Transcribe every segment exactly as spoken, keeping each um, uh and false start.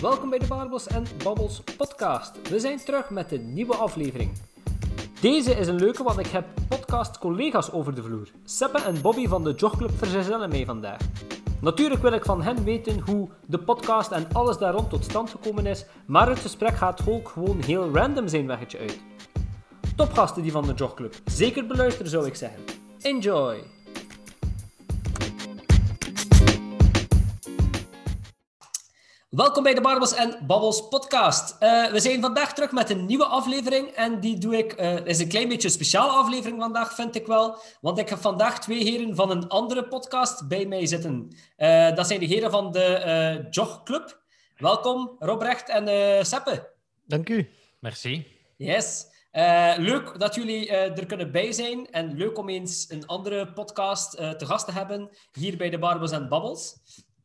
Welkom bij de Barbels en Babbels podcast. We zijn terug met een nieuwe aflevering. Deze is een leuke, want ik heb podcast-collega's over de vloer. Seppe en Bobby van de Jogclub vergezellen mij vandaag. Natuurlijk wil ik van hen weten hoe de podcast en alles daar rond tot stand gekomen is, maar het gesprek gaat ook gewoon heel random zijn weggetje uit. Topgasten die van de Jogclub. Zeker beluisteren zou ik zeggen. Enjoy! Welkom bij de Barbels en Babbels podcast. Uh, we zijn vandaag terug met een nieuwe aflevering en die doe ik... Het uh, is een klein beetje een speciale aflevering vandaag, vind ik wel. Want ik heb vandaag twee heren van een andere podcast bij mij zitten. Uh, dat zijn de heren van de uh, Jogclub. Welkom, Robrecht en uh, Seppe. Dank u. Merci. Yes. Uh, leuk dat jullie uh, er kunnen bij zijn. En leuk om eens een andere podcast uh, te gast te hebben hier bij de Barbels en Babbels.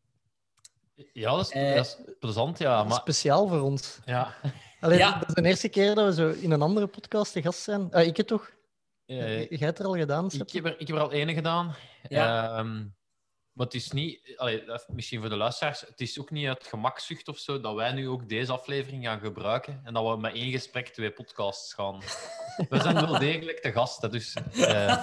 Ja, dat is, uh, dat is plezant, ja. Maar... Speciaal voor ons. Ja. Allee, ja. Dat is de eerste keer dat we zo in een andere podcast te gast zijn. Uh, ik het toch? Uh, Jij hebt er al gedaan, Sepp? ik heb er, ik heb er al ene gedaan. Ja. Uh, maar het is niet... Allee, misschien voor de luisteraars, het is ook niet uit gemakzucht of zo dat wij nu ook deze aflevering gaan gebruiken en dat we met één gesprek twee podcasts gaan. We zijn wel degelijk de gasten, dus... Uh...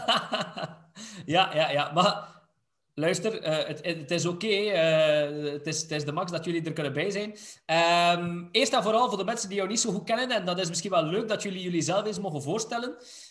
ja, ja, ja. Maar... Luister, uh, het, het is oké. Okay, uh, het, het is de max dat jullie er kunnen bij zijn. Um, eerst en vooral voor de mensen die jou niet zo goed kennen, en dat is misschien wel leuk dat jullie jullie zelf eens mogen voorstellen.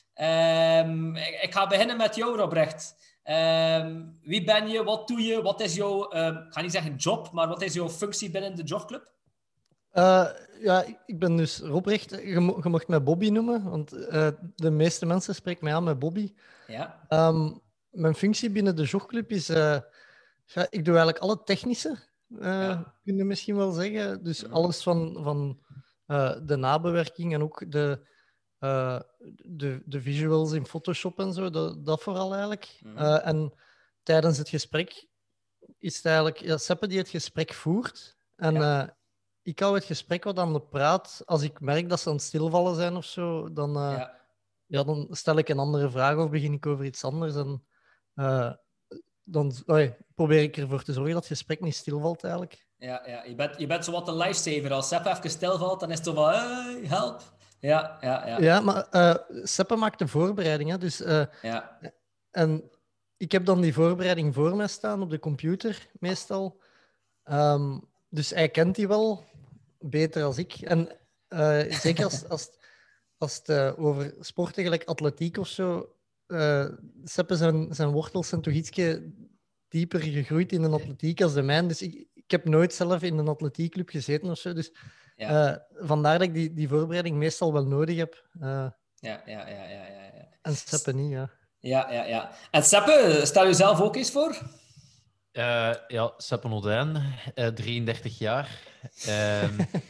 Um, ik, ik ga beginnen met jou, Robrecht. Um, wie ben je? Wat doe je? Wat is jouw, uh, ik ga niet zeggen job, maar wat is jouw functie binnen de Jogclub? Uh, ja, ik ben dus Robrecht. Je, mo- je mocht mij Bobby noemen, want uh, de meeste mensen spreken mij aan met Bobby. Ja. Um, Mijn functie binnen de Jogclub is... Uh, ja, ik doe eigenlijk alle technische, uh, ja. kun je misschien wel zeggen. Dus mm-hmm. alles van, van uh, de nabewerking en ook de, uh, de, de visuals in Photoshop en zo. Dat, dat vooral eigenlijk. Mm-hmm. Uh, en tijdens het gesprek is het eigenlijk... Ja, Seppe die het gesprek voert. En ja. uh, ik hou het gesprek wat aan de praat. Als ik merk dat ze aan het stilvallen zijn of zo, dan, uh, ja. Ja, dan stel ik een andere vraag of begin ik over iets anders. En, Uh, dan oei, probeer ik ervoor te zorgen dat het gesprek niet stilvalt, eigenlijk. Ja, ja. Je bent, je bent zo wat een lifesaver. Als Seppe even stilvalt, dan is het zo van... Hey, help! Ja, ja, ja. Ja, maar uh, Seppe maakt de voorbereiding, hè, dus... Uh, ja. En ik heb dan die voorbereiding voor mij staan op de computer, meestal. Um, dus hij kent die wel beter dan ik. En uh, zeker als, als, als het uh, over sporten, gelijk atletiek of zo... Uh, Seppe zijn, zijn wortels zijn toch ietsje dieper gegroeid in de atletiek als de mijne. Dus ik, ik heb nooit zelf in een atletiekclub gezeten of zo. Dus ja. uh, vandaar dat ik die, die voorbereiding meestal wel nodig heb. Uh, ja, ja, ja, ja, ja, ja. En Seppe niet, ja. Ja, ja, ja. En Seppe, stel jezelf ook eens voor. Uh, ja, Seppe Nodijn, uh, drieëndertig jaar. Uh,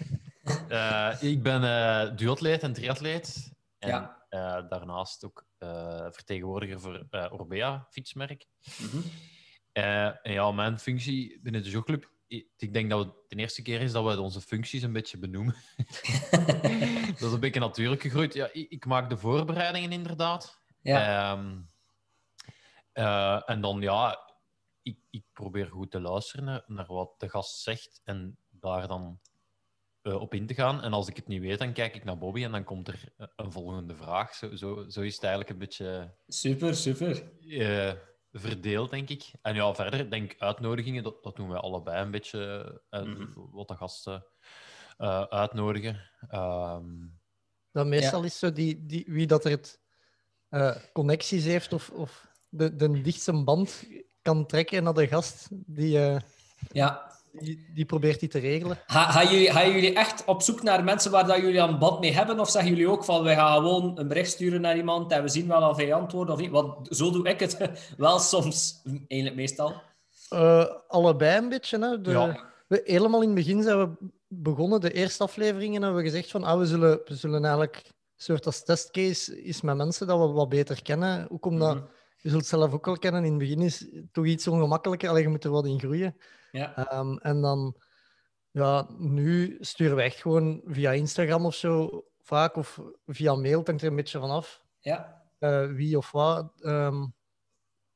uh, ik ben uh, duatleet en triatleet. En, ja. Uh, daarnaast ook uh, vertegenwoordiger voor uh, Orbea, fietsmerk. Mm-hmm. Uh, en ja, mijn functie binnen de Jogclub... Ik denk dat het de eerste keer is dat we onze functies een beetje benoemen. Dat is een beetje natuurlijk gegroeid. Ja, ik, ik maak de voorbereidingen inderdaad. Ja. Um, uh, en dan, ja... Ik, ik probeer goed te luisteren naar, naar wat de gast zegt en daar dan... Uh, op in te gaan. En als ik het niet weet, dan kijk ik naar Bobby en dan komt er een volgende vraag. Zo, zo, zo is het eigenlijk een beetje... Super, super. Uh, verdeeld, denk ik. En ja, verder, denk ik, uitnodigingen, dat, dat doen wij allebei een beetje. Uh, mm-hmm. Wat de gasten uh, uitnodigen. Um... Dat meestal ja. is zo die, die, wie dat er het uh, connecties heeft of, of de, de dichtste band kan trekken naar de gast, die... Uh... Ja. Die, die probeert die te regelen. Ga, gaan, jullie, gaan jullie echt op zoek naar mensen waar dat jullie een band mee hebben? Of zeggen jullie ook van, wij gaan gewoon een bericht sturen naar iemand en we zien wel of hij antwoordt of niet? Want zo doe ik het wel soms, eigenlijk meestal. Uh, allebei een beetje. Hè. De, ja. we, helemaal in het begin zijn we begonnen, de eerste afleveringen, hebben we gezegd van, ah, we, zullen, we zullen eigenlijk een soort als testcase is met mensen dat we wat beter kennen. Ook omdat, mm-hmm. je zult het zelf ook wel kennen, in het begin is het toch iets ongemakkelijker. Alleen je moet er wat in groeien. Ja. Um, en dan, ja, nu sturen we echt gewoon via Instagram of zo vaak, of via mail, het hangt er een beetje vanaf. Ja. Uh, wie of wat. Um,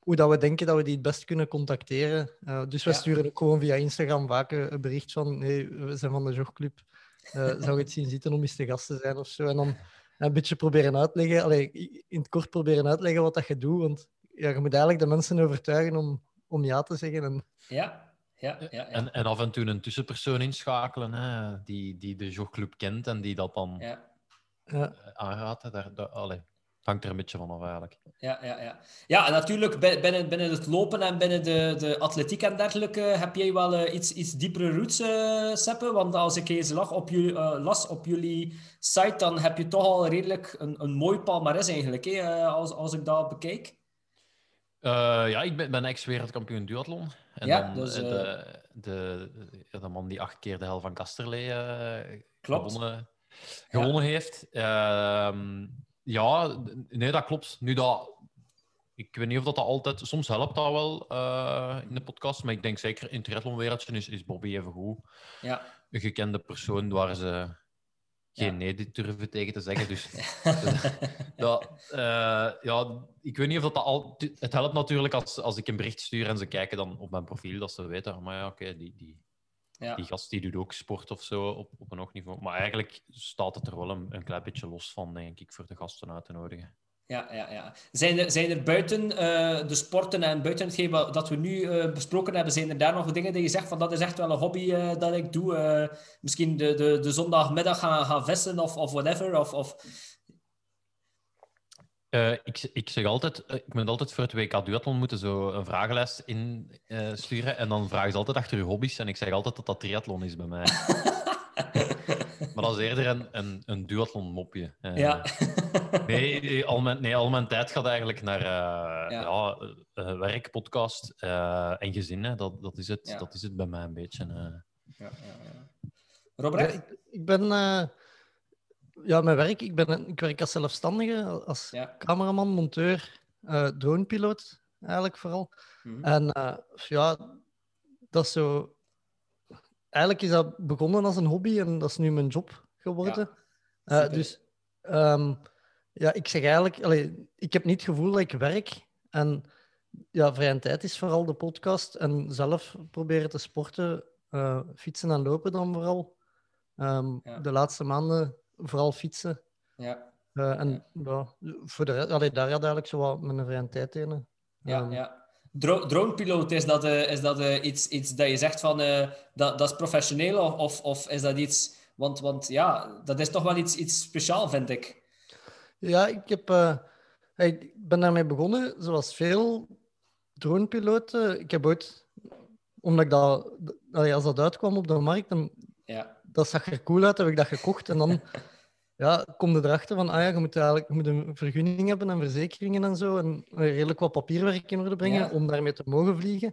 hoe dat we denken dat we die het best kunnen contacteren. Uh, dus we Ja. sturen ook gewoon via Instagram vaak een bericht van hey, we zijn van de Jogclub. Uh, zou je het zien zitten om eens te gast te zijn of zo? En dan een beetje proberen uitleggen, allee, in het kort proberen uitleggen wat dat je doet. Want ja, je moet eigenlijk de mensen overtuigen om, om ja te zeggen. En... Ja. Ja, ja, ja. En, en af en toe een tussenpersoon inschakelen hè, die, die de Jogclub kent en die dat dan Ja. Ja. aanraadt. Daar, daar, allee, het hangt er een beetje van af eigenlijk. Ja, ja, ja. Ja, en natuurlijk binnen, binnen het lopen en binnen de, de atletiek en dergelijke heb jij wel uh, iets, iets diepere roots, uh, Seppe. Want als ik eens lag op jullie, uh, las op jullie site, dan heb je toch al redelijk een, een mooi palmares eigenlijk, hè, uh, als, als ik dat bekijk. Uh, ja, ik ben, ben ex-wereldkampioen duathlon. En ja, dan dus, uh... de, de, de, de man die acht keer de hel van Kasterlee uh, gewonnen, gewonnen ja. heeft. Uh, ja, nee, dat klopt. Nu dat... Ik weet niet of dat altijd... Soms helpt dat wel uh, in de podcast, maar ik denk zeker in het triathlonwereldje is, is Bobby even goed. Ja. Een gekende persoon waar ze geen ja. nee durven tegen te zeggen. Dus dat, uh, ja, ik weet niet of dat, dat al... Het helpt natuurlijk als, als ik een bericht stuur en ze kijken dan op mijn profiel, dat ze weten, maar ja, oké, okay, die, die, ja. die gast die doet ook sport of zo op, op een hoog niveau. Maar eigenlijk staat het er wel een, een klein beetje los van, denk ik, voor de gasten uit te nodigen. Ja, ja, ja. Zijn er, zijn er buiten uh, de sporten en buiten hetgeen wat dat we nu uh, besproken hebben, zijn er daar nog dingen die je zegt van dat is echt wel een hobby uh, dat ik doe? Uh, misschien de, de, de zondagmiddag gaan, gaan vissen of, of whatever? Of, of... Uh, ik, ik zeg altijd, uh, ik moet altijd voor het W K Duathlon moeten zo een vragenlijst insturen uh, en dan vragen ze altijd achter je hobby's en ik zeg altijd dat dat triathlon is bij mij. Maar dat is eerder een, een, een duathlon-mopje. Uh, ja. nee, al mijn, nee, al mijn tijd gaat eigenlijk naar uh, ja. Ja, uh, werk, podcast uh, en gezin. Hè. Dat, dat, is het, ja. dat is het bij mij een beetje. Uh. Ja, ja, ja. Robert? Ja, ik, ik ben... Uh, ja, mijn werk... Ik, ben, ik werk als zelfstandige, als ja. cameraman, monteur, uh, dronepiloot, eigenlijk vooral. Mm-hmm. En uh, ja, dat is zo... Eigenlijk is dat begonnen als een hobby en dat is nu mijn job geworden. Ja, uh, dus um, ja, ik zeg eigenlijk, allee, ik heb niet het gevoel dat ik werk. En ja, vrije tijd is vooral de podcast en zelf proberen te sporten, uh, fietsen en lopen dan vooral. Um, ja. De laatste maanden vooral fietsen. Ja. Uh, en ja. Ja, voor de rest, allee, daar gaat eigenlijk zo wat mijn vrije tijd in. Um, ja, ja. Dro- dronepiloot, is dat, uh, is dat uh, iets, iets dat je zegt van uh, dat, dat is professioneel of, of, of is dat iets... Want, want ja, dat is toch wel iets, iets speciaal, vind ik. Ja, ik, heb, uh, ik ben daarmee begonnen, zoals veel dronepiloten. Ik heb ooit, omdat ik dat, als dat uitkwam op de markt, dan, ja. dat zag er cool uit, heb ik dat gekocht. En dan ja, kom je erachter van, ah ja, je moet eigenlijk je moet een vergunning hebben en verzekeringen en zo. En redelijk wat papierwerk in orde brengen ja. om daarmee te mogen vliegen.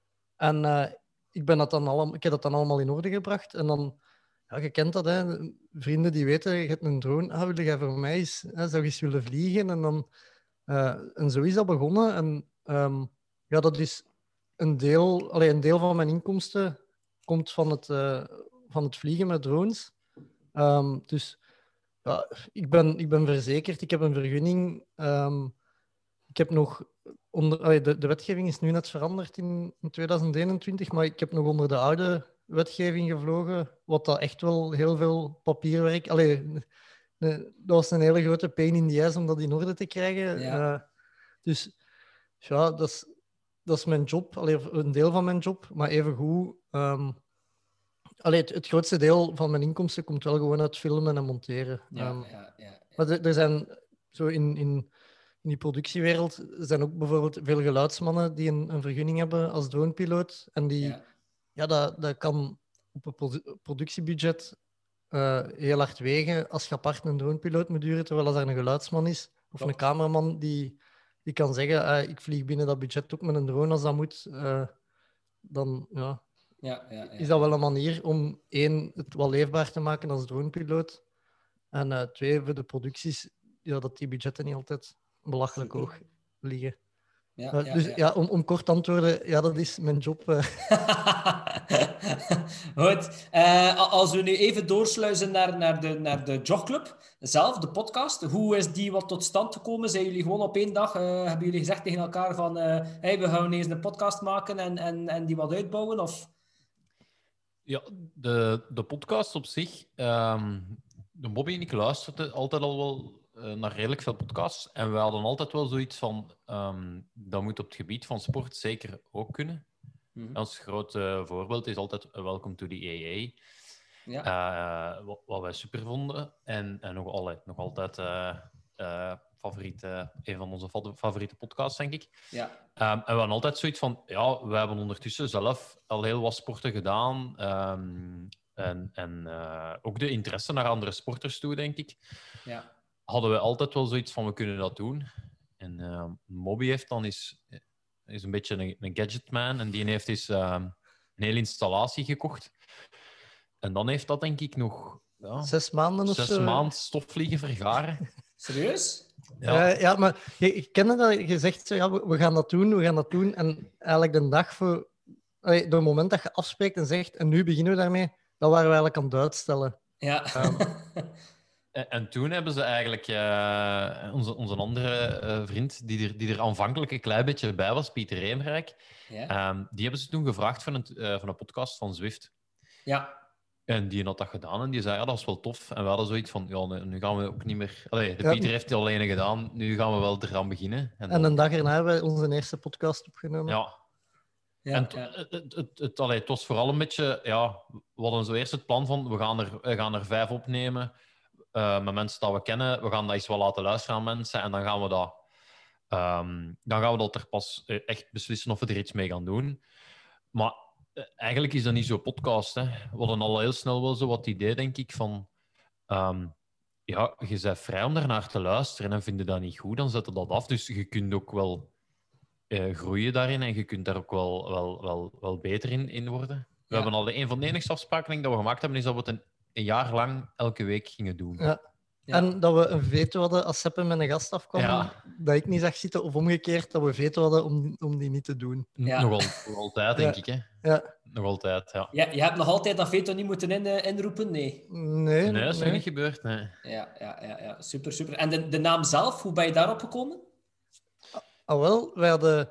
En uh, ik, ben dat dan allemaal, ik heb dat dan allemaal in orde gebracht. En dan, ja, je kent dat, hè. Vrienden die weten, je hebt een drone, ah, wil jij voor mij eens, hè, zou je eens willen vliegen? En, dan, uh, en zo is dat begonnen. En um, ja, dat is een deel, allee, een deel van mijn inkomsten komt van het, uh, van het vliegen met drones. Um, dus ja, ik ben, ik ben verzekerd, ik heb een vergunning. Um, ik heb nog onder, allee, de, de wetgeving is nu net veranderd in, in tweeduizend eenentwintig, maar ik heb nog onder de oude wetgeving gevlogen, wat dat echt wel heel veel papierwerk... Allee, ne, dat was een hele grote pain in the ass om dat in orde te krijgen. Ja. Uh, dus ja, dat is, dat is mijn job, allee, een deel van mijn job, maar evengoed... Um, Allee, het, het grootste deel van mijn inkomsten komt wel gewoon uit filmen en monteren. Ja, um, ja, ja, ja. Maar er, er zijn zo in, in, in die productiewereld er zijn ook bijvoorbeeld veel geluidsmannen die een, een vergunning hebben als dronepiloot. En die, ja. Ja, dat, dat kan op een produ- productiebudget uh, heel hard wegen als je apart een dronepiloot moet duren, terwijl als er een geluidsman is of Klopt. Een cameraman die, die kan zeggen uh, ik vlieg binnen dat budget ook met een drone als dat moet. Uh, dan ja, ja, ja, ja, is dat wel een manier om één, het wel leefbaar te maken als dronepiloot. En uh, twee, voor de producties, ja, dat die budgetten niet altijd belachelijk hoog liggen. Ja, Uh, ja, dus ja. ja, om, om kort te antwoorden, ja, dat is mijn job. Uh. Goed. Uh, als we nu even doorsluizen naar, naar, de, naar de jogclub zelf, de podcast. Hoe is die wat tot stand gekomen? Zijn jullie gewoon op één dag, uh, hebben jullie gezegd tegen elkaar van uh, hey, we gaan eens een podcast maken en, en, en die wat uitbouwen? Of... Ja, de, de podcast op zich... Um, de Bobby en ik luisterden altijd al wel uh, naar redelijk veel podcasts. En we hadden altijd wel zoiets van... Um, dat moet op het gebied van sport zeker ook kunnen. Mm-hmm. Ons groot uh, voorbeeld is altijd Welcome to the A A. Ja. Uh, wat, wat wij super vonden. En, en nog, allee, nog altijd uh, uh, favoriete, een van onze favoriete podcasts, denk ik. Ja. Um, en we hadden altijd zoiets van... Ja, we hebben ondertussen zelf al heel wat sporten gedaan. Um, en en uh, ook de interesse naar andere sporters toe, denk ik. Ja. Hadden we altijd wel zoiets van, we kunnen dat doen. En uh, Mobby heeft dan eens... is een beetje een, een gadgetman en die heeft eens uh, een hele installatie gekocht. En dan heeft dat, denk ik, nog... Ja, zes maanden of zes zo. Zes maanden stofvliegen vergaren. Serieus? Ja, uh, ja maar je, je kende dat, je zegt zo, ja, we, we gaan dat doen, we gaan dat doen. En eigenlijk de dag voor... Allee, het moment dat je afspreekt en zegt, en nu beginnen we daarmee, dat waren we eigenlijk aan het uitstellen. Ja. Um, En, en toen hebben ze eigenlijk uh, onze, onze andere uh, vriend, die er, die er aanvankelijk een klein beetje bij was, Pieter Reemrijk, ja. um, die hebben ze toen gevraagd van een, uh, van een podcast van Zwift. Ja. En die had dat gedaan en die zei, ja, dat is wel tof. En we hadden zoiets van, ja, nu, nu gaan we ook niet meer... Allee, de ja. Pieter heeft het al ene gedaan, nu gaan we wel eraan beginnen. En, en dan... een dag erna hebben we onze eerste podcast opgenomen. Ja. Ja, en t- ja. het, het, het, het, allee, het was vooral een beetje... Ja, we hadden zo eerst het plan van, we gaan er, we gaan er vijf opnemen... Uh, met mensen dat we kennen. We gaan dat eens wel laten luisteren aan mensen. En dan gaan we dat, um, dan gaan we dat er pas uh, echt beslissen of we er iets mee gaan doen. Maar uh, eigenlijk is dat niet zo'n podcast. Hè. We hadden al heel snel wel zo wat idee, denk ik, van... Um, ja, je bent vrij om daarnaar te luisteren. En vind je dat niet goed, dan zet je dat af. Dus je kunt ook wel uh, groeien daarin. En je kunt daar ook wel, wel, wel, wel beter in, in worden. We Ja. hebben al de, een van de enigste afspraken denk ik, dat we gemaakt hebben, is dat we het een een jaar lang elke week gingen doen. Ja. Ja. En dat we een veto hadden als Seppe met een gast afkwam, Ja. dat ik niet zag zitten, of omgekeerd, dat we veto hadden om, om die niet te doen. Ja. Nog, al, nog altijd, denk Ja. ik. Hè? Ja. Nog altijd, ja. Ja, je hebt nog altijd dat veto niet moeten in, uh, inroepen? Nee. Nee, Nee, dat is nog nee. niet gebeurd, nee. Ja, ja, ja, ja. Super, super. En de, de naam zelf, hoe ben je daarop gekomen? Ah, wel, wij hadden...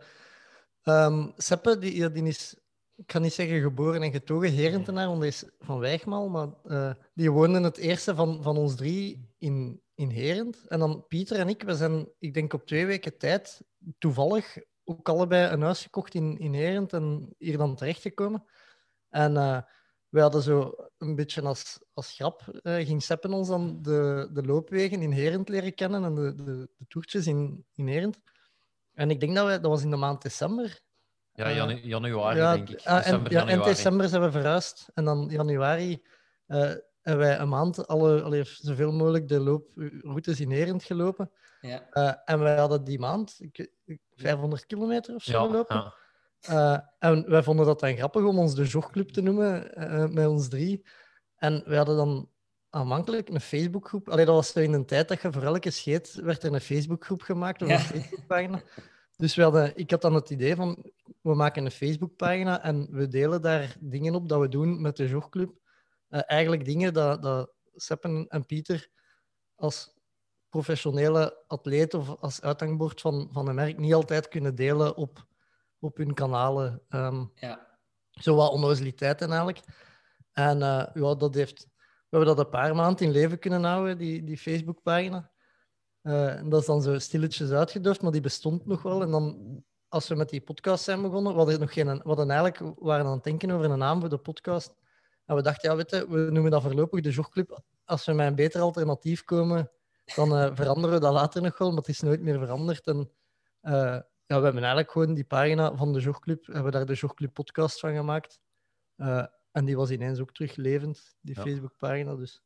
Um, Seppe, die, die is... Ik kan niet zeggen geboren en getogen Herentenaar, want hij is van Wijgmal, maar uh, die woonden het eerste van, van ons drie in, in Herent. En dan Pieter en ik, we zijn, ik denk op twee weken tijd, toevallig ook allebei een huis gekocht in, in Herent en hier dan terechtgekomen. En uh, we hadden zo een beetje als, als grap, uh, ging Seppen ons dan de, de loopwegen in Herent leren kennen en de, de, de toertjes in, in Herent. En ik denk dat we, dat was in de maand december. Ja, janu- januari, ja, denk ik. uh, December, en, ja, januari. in december zijn we verhuisd. En dan januari uh, hebben wij een maand alle, alle, zoveel mogelijk de looproutes in Herent gelopen. Ja. Uh, en wij hadden die maand ik, vijfhonderd kilometer of zo Ja, gelopen. ja. Uh, en wij vonden dat dan grappig om ons de jogclub te noemen, uh, met ons drie. En wij hadden dan aanvankelijk een Facebookgroep. Allee, dat was zo in een tijd dat je voor elke scheet werd er een Facebookgroep gemaakt of Ja. een Facebookpagina. Dus we hadden, ik had dan het idee van, we maken een Facebookpagina en we delen daar dingen op dat we doen met de jogclub. Uh, eigenlijk dingen dat, dat Seppen en Pieter als professionele atleet of als uithangbord van, van een merk niet altijd kunnen delen op, op hun kanalen. Um, Ja. Zo wat onnozeliteiten eigenlijk. En uh, ja, dat heeft, we hebben dat een paar maanden in leven kunnen houden, die, die Facebookpagina. Uh, en dat is dan zo stilletjes uitgedoofd, maar die bestond nog wel. En dan, als we met die podcast zijn begonnen, we hadden, nog geen, we hadden eigenlijk, we waren aan het denken over een naam voor de podcast. En we dachten, ja, weet je, we noemen dat voorlopig de Jogclub. Als we met een beter alternatief komen, dan uh, veranderen we dat later nog wel, maar het is nooit meer veranderd. En uh, ja, we hebben eigenlijk gewoon die pagina van de Jogclub, hebben we daar de Jogclub podcast van gemaakt. Uh, en die was ineens ook terug levend, die Ja. Facebookpagina. Dus.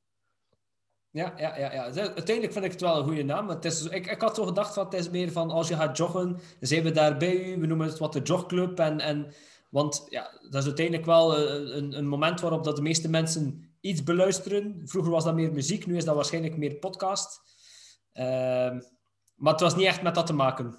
Ja, ja, ja, ja. Uiteindelijk vind ik het wel een goede naam. Het is, ik, ik had zo gedacht van het is meer van als je gaat joggen, dan zijn we daar bij u. We noemen het wat de jogclub. En, en, want ja, dat is uiteindelijk wel een, een moment waarop dat de meeste mensen iets beluisteren. Vroeger was dat meer muziek, nu is dat waarschijnlijk meer podcast. Uh, maar het was niet echt met dat te maken.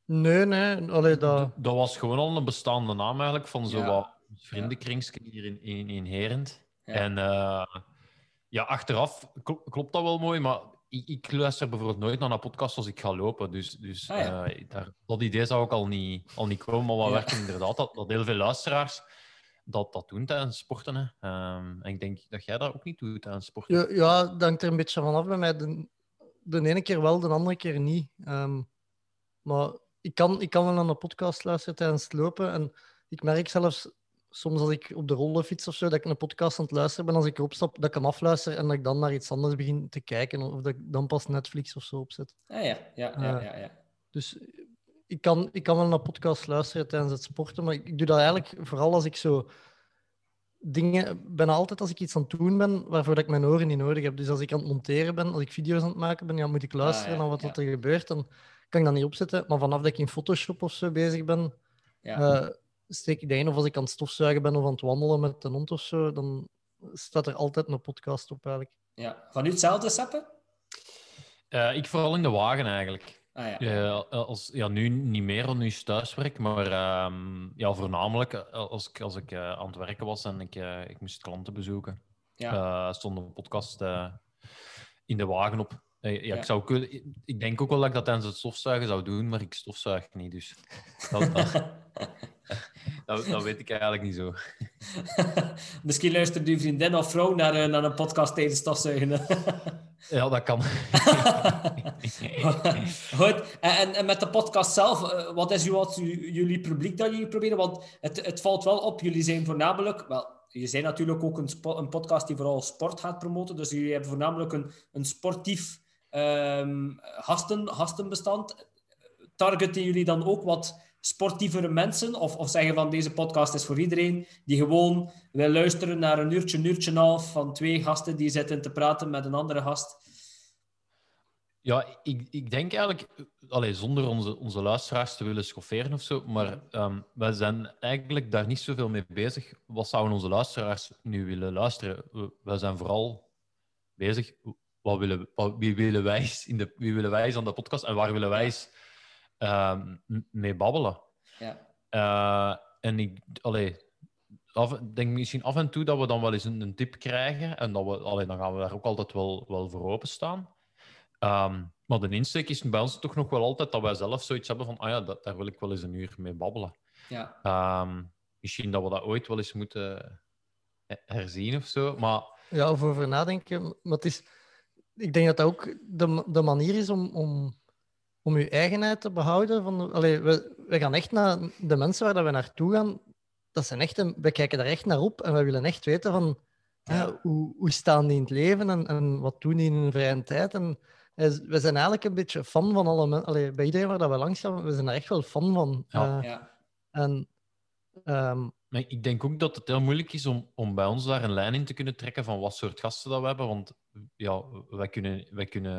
Nee, nee. Allee, dat... D- dat was gewoon al een bestaande naam eigenlijk van zo Ja. wat vriendenkringsje hier in, in, in Herent. Ja. En uh, ja, achteraf kl- klopt dat wel mooi, maar ik, ik luister bijvoorbeeld nooit naar een podcast als ik ga lopen. Dus, dus Ah, ja. uh, daar, dat idee zou ook al niet, al niet komen. Maar wat Ja. werkt inderdaad dat, dat heel veel luisteraars dat, dat doen tijdens sporten. Hè. Um, en ik denk dat jij dat ook niet doet tijdens sporten. Ja, ja, dat hangt er een beetje van af bij mij. De, de ene keer wel, de andere keer niet. Um, maar ik kan, ik kan wel naar een podcast luisteren tijdens het lopen. En ik merk zelfs soms als ik op de rollenfiets of zo, dat ik een podcast aan het luisteren ben, als ik erop stap, dat ik hem afluister en dat ik dan naar iets anders begin te kijken. Of dat ik dan pas Netflix of zo opzet. Ah, ja. Ja, ja, ja, ja. Dus ik kan, ik kan wel naar podcast luisteren tijdens het sporten, maar ik, ik doe dat eigenlijk vooral als ik zo dingen... Bijna altijd als ik iets aan het doen ben, waarvoor dat ik mijn oren niet nodig heb. Dus als ik aan het monteren ben, als ik video's aan het maken ben, ja, moet ik luisteren Ah, ja, naar wat ja. er gebeurt. Dan kan ik dat niet opzetten. Maar vanaf dat ik in Photoshop of zo bezig ben, Ja. uh, steek ik dat in. Of als ik aan het stofzuigen ben of aan het wandelen met een hond of zo, dan staat er altijd een podcast op eigenlijk. Ja. Van u hetzelfde, Seppe? Uh, ik vooral in de wagen eigenlijk. Ah, ja. Ja, als, ja, nu niet meer, want nu is het thuiswerk, maar um, ja, voornamelijk als ik, als ik uh, aan het werken was en ik, uh, ik moest klanten bezoeken, Ja. uh, stond een podcast uh, in de wagen op. Uh, ja, Ja. Ik, zou, ik, ik denk ook wel dat ik dat tijdens het stofzuigen zou doen, maar ik stofzuig niet, dus dat, dat, dat, dat weet ik eigenlijk niet zo. Misschien luistert uw vriendin of vrouw naar, uh, naar een podcast tijdens stofzuigen. Ja, dat kan. Goed. En, en met de podcast zelf, wat is wat jullie publiek dat jullie proberen? Want het, het valt wel op, jullie zijn voornamelijk... Wel, je zijn natuurlijk ook een, spo, een podcast die vooral sport gaat promoten. Dus jullie hebben voornamelijk een, een sportief um, gasten, gastenbestand. Targeten jullie dan ook wat sportievere mensen? Of, of zeggen van deze podcast is voor iedereen die gewoon wil luisteren naar een uurtje, een uurtje en een half van twee gasten die zitten te praten met een andere gast? Ja, ik, ik denk eigenlijk, allez, zonder onze, onze luisteraars te willen schofferen of zo, maar um, wij zijn eigenlijk daar niet zoveel mee bezig. Wat zouden onze luisteraars nu willen luisteren? Wij zijn vooral bezig, wat willen, wat, wie, willen wij in de, wie willen wij aan de podcast en waar willen wij eens um, mee babbelen? Ja. Uh, en ik allee, af, denk misschien af en toe dat we dan wel eens een, een tip krijgen en dat we, allee, dan gaan we daar ook altijd wel, wel voor openstaan. Um, maar de insteek is bij ons toch nog wel altijd dat wij zelf zoiets hebben van ah ja, dat, daar wil ik wel eens een uur mee babbelen. Ja. Um, misschien dat we dat ooit wel eens moeten herzien of zo, maar... Ja, of over nadenken. Maar het is... Ik denk dat dat ook de, de manier is om, om, om je eigenheid te behouden. Van, allee, we, we gaan echt naar de mensen waar dat we naartoe gaan. Dat zijn echt een, we kijken daar echt naar op en we willen echt weten van ja. Ja, hoe, hoe staan die in het leven en, en wat doen die in hun vrije tijd. En, we zijn eigenlijk een beetje fan van alle mensen. Allee, bij iedereen waar dat we langs gaan, we zijn er echt wel fan van. Ja. Uh, Ja. En, um... maar ik denk ook dat het heel moeilijk is om, om bij ons daar een lijn in te kunnen trekken van wat soort gasten dat we hebben. Want ja, wij kunnen, wij kunnen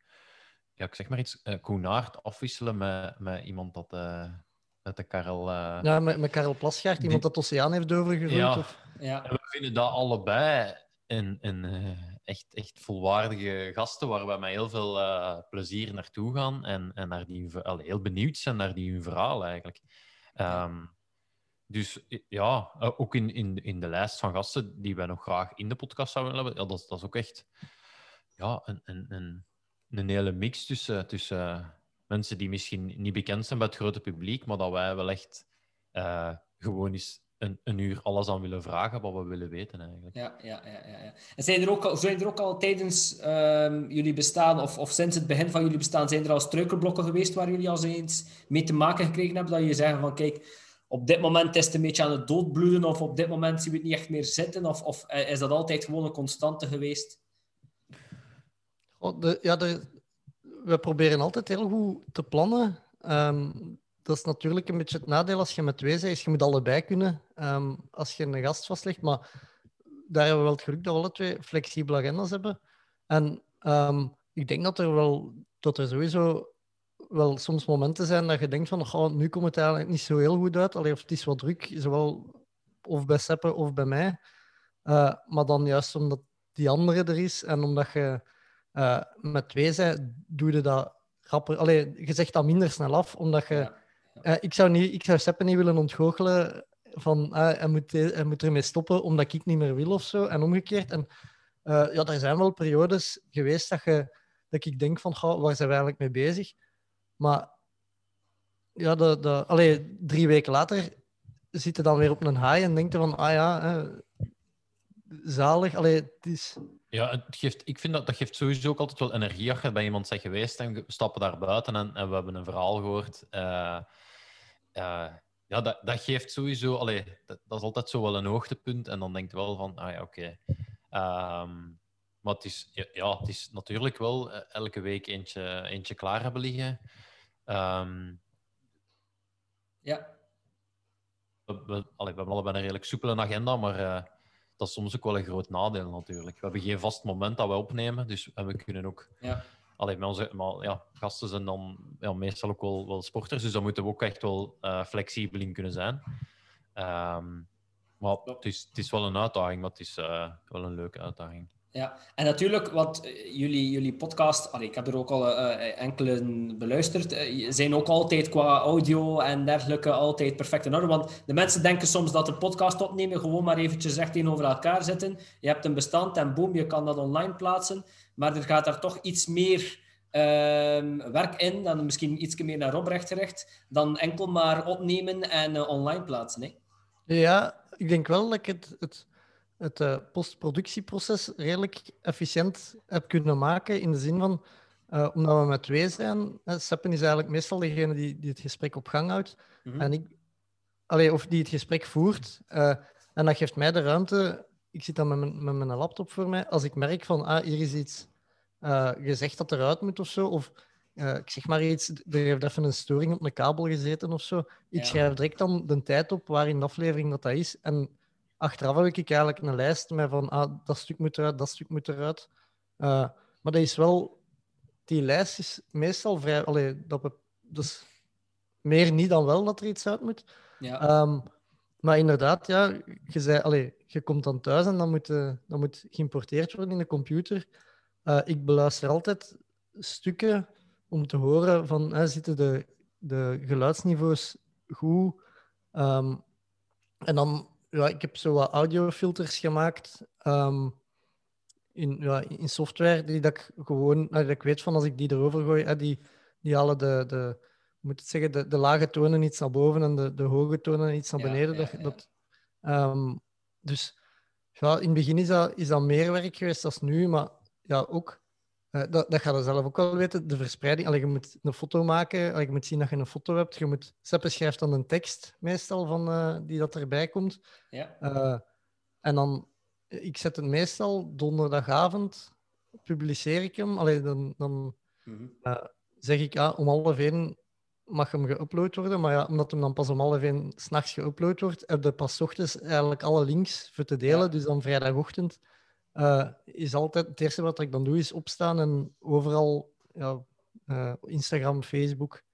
ja, ik zeg maar iets, uh, Koenaert afwisselen met, met iemand dat uh, met de Karel... Uh... Ja, met, met Karel Plasgaard, iemand die... dat Oceaan heeft doorgegroeid. Ja. Of... Ja. En we vinden dat allebei een, een, uh, echt, echt volwaardige gasten waar we met heel veel uh, plezier naartoe gaan en, en naar die, allee, heel benieuwd zijn naar die hun verhaal eigenlijk. Um, dus ja, ook in, in, in de lijst van gasten die wij nog graag in de podcast zouden hebben, ja, dat, dat is ook echt ja, een, een, een, een hele mix tussen, tussen uh, mensen die misschien niet bekend zijn bij het grote publiek, maar dat wij wel echt uh, gewoon eens een, een uur alles aan willen vragen, wat we willen weten eigenlijk. Ja, ja, ja, ja, ja. En zijn er ook al, zijn er ook al tijdens um, jullie bestaan, of, of sinds het begin van jullie bestaan, zijn er al struikelblokken geweest waar jullie al eens mee te maken gekregen hebben, dat je zegt van kijk, op dit moment is het een beetje aan het doodbloeden, of op dit moment zien we het niet echt meer zitten, of, of is dat altijd gewoon een constante geweest? Oh, de, ja, de, we proberen altijd heel goed te plannen. Um, dat is natuurlijk een beetje het nadeel als je met twee bent. Je moet allebei kunnen um, als je een gast vastlegt. Maar daar hebben we wel het geluk dat we alle twee flexibele agendas hebben. En um, ik denk dat er wel dat er sowieso wel soms momenten zijn dat je denkt van oh, nu komt het eigenlijk niet zo heel goed uit. Allee, of het is wat druk, zowel of bij Seppe of bij mij. Uh, maar dan juist omdat die andere er is en omdat je uh, met twee bent, doe je dat rapper. Allee, je zegt dat minder snel af, omdat je... Ja. Uh, ik, zou niet, ik zou Seppe niet willen ontgoochelen van uh, hij, moet, hij moet ermee stoppen omdat ik niet meer wil of zo. En omgekeerd. En uh, ja, er zijn wel periodes geweest dat, je, dat ik denk van, goh, waar zijn we eigenlijk mee bezig? Maar ja, de, de, allee, drie weken later zit je dan weer op een high en denkt je van, ah ja, hè, zalig. Allee, het is... Ja, het geeft, ik vind dat dat geeft sowieso ook altijd wel energie als je bij iemand bent geweest en we stappen daar buiten en, en we hebben een verhaal gehoord. Uh, uh, ja, dat, dat geeft sowieso... Allee, dat, dat is altijd zo wel een hoogtepunt en dan denk je wel van, ah ja, oké. Okay. Um, maar het is, ja, het is natuurlijk wel elke week eentje, eentje klaar hebben liggen. Um, ja. We, we, allee, we hebben allebei een redelijk soepele agenda, maar uh, dat is soms ook wel een groot nadeel natuurlijk. We hebben geen vast moment dat we opnemen, dus en we kunnen ook... Ja. Allee, met onze maar, ja, gasten zijn dan ja, meestal ook wel, wel sporters, dus daar moeten we ook echt wel uh, flexibel in kunnen zijn. Um, maar het is, het is wel een uitdaging, maar het is uh, wel een leuke uitdaging. Ja, en natuurlijk, want uh, jullie, jullie podcast, allee, ik heb er ook al uh, enkele beluisterd, uh, zijn ook altijd qua audio en dergelijke altijd perfect in orde. Want de mensen denken soms dat de podcast opnemen gewoon maar eventjes recht tegenover elkaar zitten. Je hebt een bestand en boom, je kan dat online plaatsen. Maar er gaat daar toch iets meer uh, werk in, dan misschien iets meer naar Rob recht gericht, dan enkel maar opnemen en uh, online plaatsen. Hè? Ja, ik denk wel dat ik het... het... het uh, postproductieproces redelijk efficiënt heb kunnen maken. In de zin van, uh, omdat we met twee zijn, uh, Seppen is eigenlijk meestal degene die, die het gesprek op gang houdt. Mm-hmm. En ik, allee, of die het gesprek voert. Uh, en dat geeft mij de ruimte. Ik zit dan met mijn, met mijn laptop voor mij. Als ik merk van, ah, hier is iets uh, gezegd dat eruit moet of zo. Of uh, ik zeg maar iets, er heeft even een storing op een kabel gezeten of zo. Ik ja. schrijf direct dan de tijd op waarin de aflevering dat, dat is. En achteraf heb ik eigenlijk een lijst met van ah, dat stuk moet eruit, dat stuk moet eruit. Uh, maar dat is wel... Die lijst is meestal vrij... Allee, dat we, dus meer niet dan wel dat er iets uit moet. Ja. Um, maar inderdaad, ja, je, zei, allee, je komt dan thuis en dan moet, uh, dat moet geïmporteerd worden in de computer. Uh, ik beluister altijd stukken om te horen van uh, zitten de, de geluidsniveaus goed. Um, en dan... Ja, ik heb zo wat audiofilters gemaakt um, in, ja, in software die dat ik gewoon, dat ik weet van als ik die erover gooi, hè, die, die halen de, de, moet het zeggen, de, de lage tonen iets naar boven en de, de hoge tonen iets naar beneden. Ja, ja, ja. Dat, um, dus ja, in het begin is dat, is dat meer werk geweest dan nu, maar ja, ook, uh, dat, dat ga je zelf ook wel weten, de verspreiding. Allee, je moet een foto maken, allee, je moet zien dat je een foto hebt. Je moet, Seppe schrijft dan een tekst meestal van, uh, die dat erbij komt. Ja. Uh, en dan, ik zet het meestal donderdagavond, publiceer ik hem. Allee, dan dan mm-hmm. uh, zeg ik, ja, om half één mag hem geüpload worden. Maar ja, omdat hem dan pas om half één 's nachts geüpload wordt, heb je pas 's ochtends eigenlijk alle links voor te delen. Ja. Dus dan vrijdagochtend uh, is altijd... Het eerste wat ik dan doe, is opstaan en overal ja, uh, Instagram, Facebook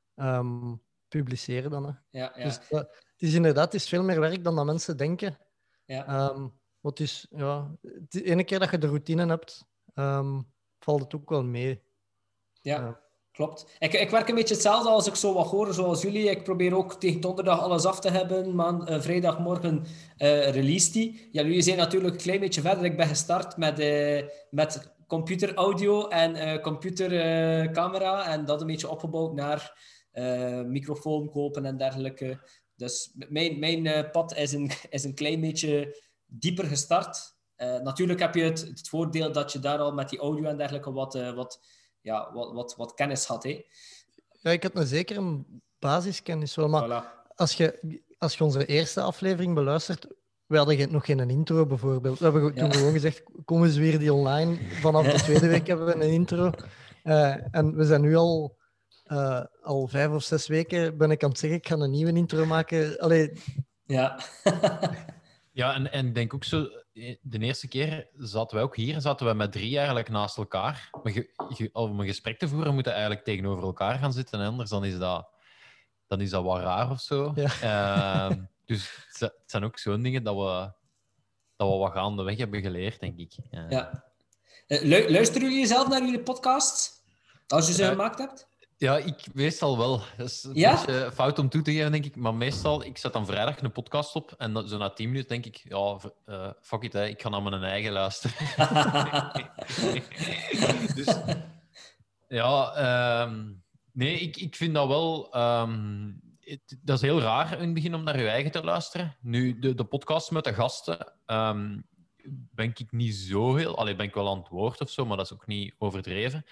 um, publiceren dan. Hè. Ja, ja. Dus uh, het is inderdaad, het is veel meer werk dan dat mensen denken. Ja. Um, wat is, ja, de ene keer dat je de routine hebt, um, valt het ook wel mee. Ja, uh, klopt. Ik, ik werk een beetje hetzelfde als ik zo wat hoor, zoals jullie. Ik probeer ook tegen donderdag alles af te hebben. Maan, uh, vrijdagmorgen uh, release die. Ja, jullie zijn natuurlijk een klein beetje verder. Ik ben gestart met, uh, met computeraudio en uh, computercamera. Uh, en dat een beetje opgebouwd naar uh, microfoon kopen en dergelijke. Dus mijn, mijn uh, pad is een, is een klein beetje dieper gestart. Uh, natuurlijk heb je het, het voordeel dat je daar al met die audio en dergelijke wat, uh, wat, ja, wat, wat, wat kennis had. Hè? Ja, ik had een zeker een basiskennis wel, maar voilà. als, je, als je onze eerste aflevering beluistert, we hadden nog geen intro bijvoorbeeld. We hebben toen ja. gewoon gezegd, kom eens weer die online. Vanaf de tweede week hebben we een intro. Uh, en we zijn nu al... Uh, al vijf of zes weken ben ik aan het zeggen, ik ga een nieuwe intro maken. Allee. Ja. Ja, en, en ik denk ook zo, de eerste keer zaten wij ook hier, zaten we met drie eigenlijk naast elkaar. Maar ge, ge, om een gesprek te voeren, moeten we eigenlijk tegenover elkaar gaan zitten. En anders dan is dat, dan is dat wat raar of zo. Ja. Uh, dus het zijn ook zo'n dingen dat we, dat we wat gaandeweg hebben geleerd, denk ik. Uh. Ja. Uh, luisteren jullie zelf naar jullie podcasts? Als je ze uh, gemaakt hebt? Het Ja, ik meestal wel. Dat is een Ja? beetje fout om toe te geven, denk ik. Maar meestal, ik zet dan vrijdag een podcast op en dan, zo na tien minuten denk ik, ja, uh, fuck it, hè, ik ga naar mijn eigen luisteren. Dus ja, um, nee, ik, ik vind dat wel... Um, het, dat is heel raar in het begin om naar je eigen te luisteren. Nu, de, de podcast met de gasten um, ben ik niet zo heel... Allee, ben ik wel aan het woord of zo, maar dat is ook niet overdreven.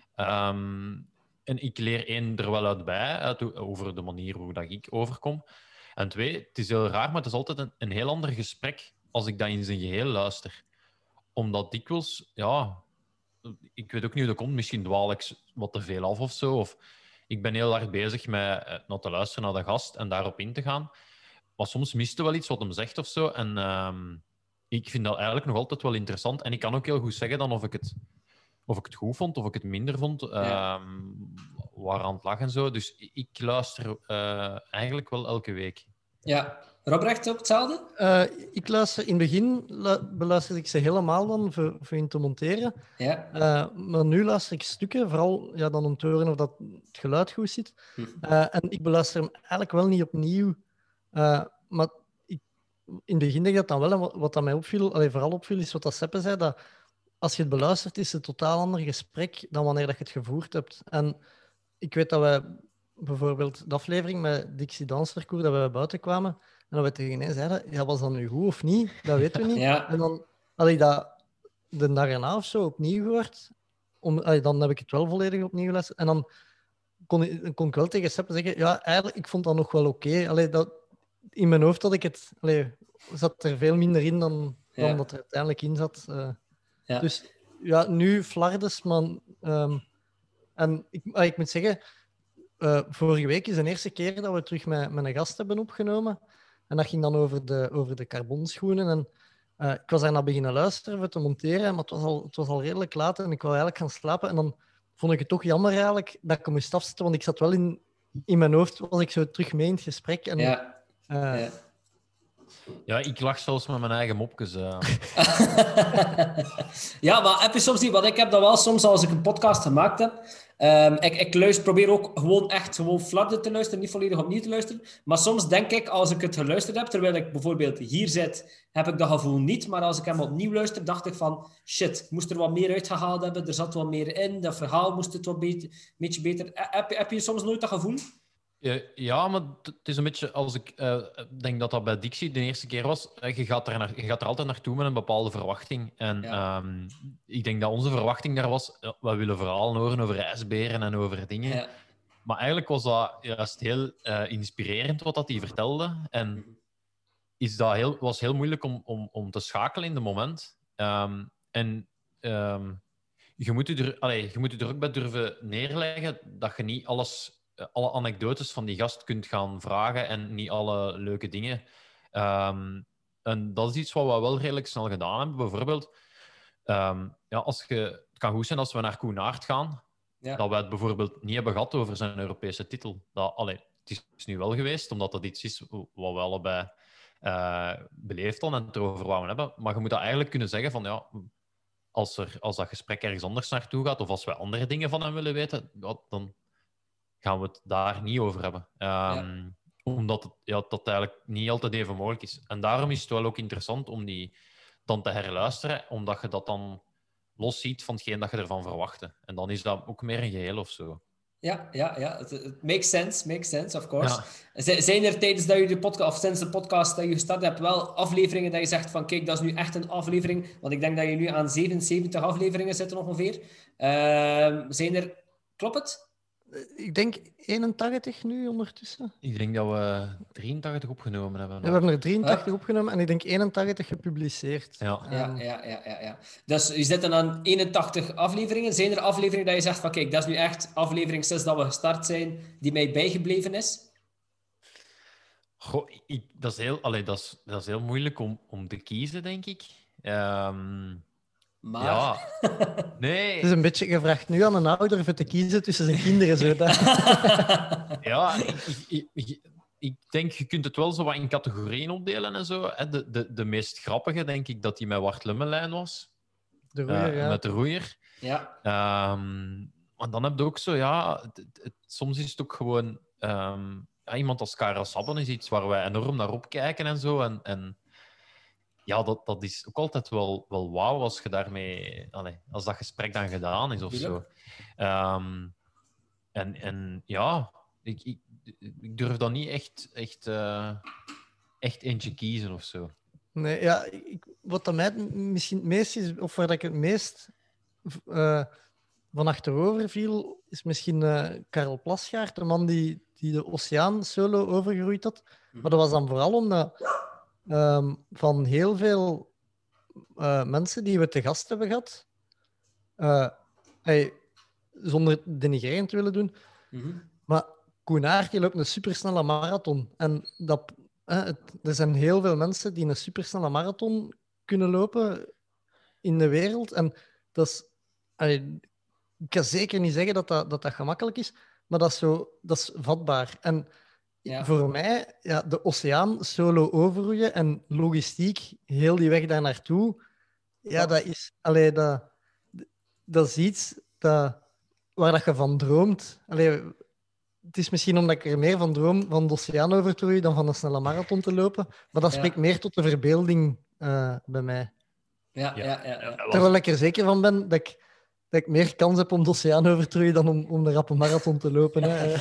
Um, en ik leer één er wel uit bij, uit, over de manier hoe dat ik overkom. En twee, het is heel raar, maar het is altijd een, een heel ander gesprek als ik dat in zijn geheel luister. Omdat dikwijls, ja... Ik weet ook niet hoe dat komt. Misschien dwaal ik wat te veel af of zo. Of ik ben heel hard bezig met naar te luisteren naar de gast en daarop in te gaan. Maar soms mist er wel iets wat hem zegt of zo. En um, ik vind dat eigenlijk nog altijd wel interessant. En ik kan ook heel goed zeggen dan of ik het, of ik het goed vond of ik het minder vond. Ja. Um, waaraan het lag en zo. Dus ik luister uh, eigenlijk wel elke week. Ja. Robrecht, ook hetzelfde? Uh, ik luister, in het begin lu- beluisterde ik ze helemaal dan voor, voor in te monteren. Ja. Uh, maar nu luister ik stukken, vooral ja, dan om te horen of dat het geluid goed zit. Hm. Uh, en ik beluister hem eigenlijk wel niet opnieuw. Uh, maar ik, in het begin denk ik dat dan wel. En wat, wat dat mij opviel, allee, vooral opviel, is wat dat Seppe zei, dat als je het beluistert, is het een totaal ander gesprek dan wanneer dat je het gevoerd hebt. En ik weet dat wij bijvoorbeeld de aflevering met Dixie Danserkoer, dat we buiten kwamen, en dat we tegen hen zeiden, ja, was dat nu goed of niet? Dat weten we niet. Ja. En dan had ik dat de dag erna of zo opnieuw gehoord. Om, allee, dan heb ik het wel volledig opnieuw geluisterd. En dan kon ik, kon ik wel tegen Seppe zeggen, ja, eigenlijk, ik vond dat nog wel oké. Okay. Dat In mijn hoofd had ik het... Allee, zat er veel minder in dan, dan Ja. dat er uiteindelijk in zat. Uh, Ja. Dus ja, nu flardes, man. Um, en ik, uh, ik moet zeggen... Uh, vorige week is de eerste keer dat we terug met, met een gast hebben opgenomen. En dat ging dan over de, over de carbonschoenen. En, uh, ik was daarna beginnen luisteren voor te monteren, maar het was, al, het was al redelijk laat en ik wou eigenlijk gaan slapen. En dan vond ik het toch jammer eigenlijk dat ik hem moest afzetten, want ik zat wel in, in mijn hoofd, was ik zo terug mee in het gesprek. En, Ja. Uh, ja. Ja, ik lach zelfs met mijn eigen mopjes. Uh. Ja, maar heb je soms niet... Want ik heb dat wel soms als ik een podcast gemaakt heb. Um, ik, ik luister, probeer ook gewoon echt gewoon flarden te luisteren, niet volledig opnieuw te luisteren. Maar soms denk ik, als ik het geluisterd heb, terwijl ik bijvoorbeeld hier zit, heb ik dat gevoel niet. Maar als ik hem opnieuw luister, dacht ik van, shit, ik moest er wat meer uitgehaald hebben, er zat wat meer in, dat verhaal moest het wat een beetje beter... Heb, heb je soms nooit dat gevoel? Ja, ja, maar het is een beetje als ik uh, denk dat dat bij Dixie de eerste keer was. Uh, je, gaat er naar, je gaat er altijd naartoe met een bepaalde verwachting. En ja. um, ik denk dat onze verwachting daar was. Uh, we willen verhalen horen over ijsberen en over dingen. Ja. Maar eigenlijk was dat juist heel uh, inspirerend wat dat hij vertelde. En is dat heel, was heel moeilijk om, om, om te schakelen in het moment. Um, en um, je, moet je, er, allez, je moet je er ook bij durven neerleggen dat je niet alles. alle anekdotes van die gast kunt gaan vragen en niet alle leuke dingen. Um, en dat is iets wat we wel redelijk snel gedaan hebben. Bijvoorbeeld, um, ja, als je, het kan goed zijn als we naar Koen Aert gaan, ja. dat we het bijvoorbeeld niet hebben gehad over zijn Europese titel. Dat, allee, het is nu wel geweest, omdat dat iets is wat we allebei uh, beleefd hadden en het erover wouden hebben. Maar je moet dat eigenlijk kunnen zeggen van, ja, als, er, als dat gesprek ergens anders naartoe gaat, of als we andere dingen van hem willen weten, dan gaan we het daar niet over hebben. Um, ja. Omdat het, ja, dat eigenlijk niet altijd even mogelijk is. En daarom is het wel ook interessant om die dan te herluisteren, omdat je dat dan los ziet van hetgeen dat je ervan verwachtte. En dan is dat ook meer een geheel of zo. Ja, ja, ja. Het, het makes sense, makes sense, of course. Ja. Zijn er tijdens dat je de podcast, of sinds de podcast dat je gestart hebt, wel afleveringen dat je zegt van, kijk, dat is nu echt een aflevering, want ik denk dat je nu aan zevenenzeventig afleveringen zit ongeveer. Uh, zijn er... Klopt het? Ik denk eenentachtig nu ondertussen. Ik denk dat we drieëntachtig opgenomen hebben. Ja, we hebben er drieëntachtig ja. opgenomen en ik denk eenentachtig gepubliceerd. Ja. Ja, ja, ja, ja, ja. Dus je zit dan aan eenentachtig afleveringen. Zijn er afleveringen dat je zegt van kijk, dat is nu echt aflevering zes dat we gestart zijn, die mij bijgebleven is? Goh, ik, dat, is heel, allee, dat, is, dat is heel moeilijk om, om te kiezen, denk ik. Um... Maar... Ja, nee. Het is een beetje gevraagd nu aan een ouder voor te kiezen tussen zijn kinderen. Zo dat... Ja, ik, ik, ik, ik denk, je kunt het wel zo wat in categorieën opdelen en zo. De, de, de meest grappige, denk ik, dat die met Wart Lummelijn was. De roeier, uh, ja. Met de roeier. Ja. Um, maar dan heb je ook zo, ja... Het, het, het, soms is het ook gewoon... Um, ja, iemand als Karel Sabban is iets waar wij enorm naar opkijken en zo. En, en ja, dat, dat is ook altijd wel, wel wauw als je daarmee... Allez, als dat gesprek dan gedaan is of zo. Um, en, en ja, ik, ik, ik durf dan niet echt, echt, uh, echt eentje kiezen of zo. Nee, ja, ik, wat dat mij misschien het meest is, of waar ik het meest uh, van achterover viel, is misschien uh, Karel Plasgaard, de man die, die de oceaan solo overgeroeid had. Maar dat was dan vooral omdat um, van heel veel uh, mensen die we te gast hebben gehad, uh, hey, zonder denigrerend te willen doen, mm-hmm. maar Koen Aert loopt een supersnelle marathon. En dat... Het, er zijn heel veel mensen die een supersnelle marathon kunnen lopen in de wereld. En dat is... Allee, ik kan zeker niet zeggen dat dat, dat, dat gemakkelijk is, maar dat is, zo, dat is vatbaar. En ja. voor mij, ja, de oceaan solo overroeien en logistiek, heel die weg daar naartoe, ja, dat is... Allee, dat, dat is iets dat, waar dat je van droomt. Allee, het is misschien omdat ik er meer van droom van de oceaan over te roeien dan van een snelle marathon te lopen. Maar dat spreekt ja. meer tot de verbeelding uh, bij mij. Ja, ja, ja, ja, ja. Terwijl ik er zeker van ben dat ik, dat ik meer kans heb om de oceaan over te roeien dan om, om de rappe marathon te lopen. Hè.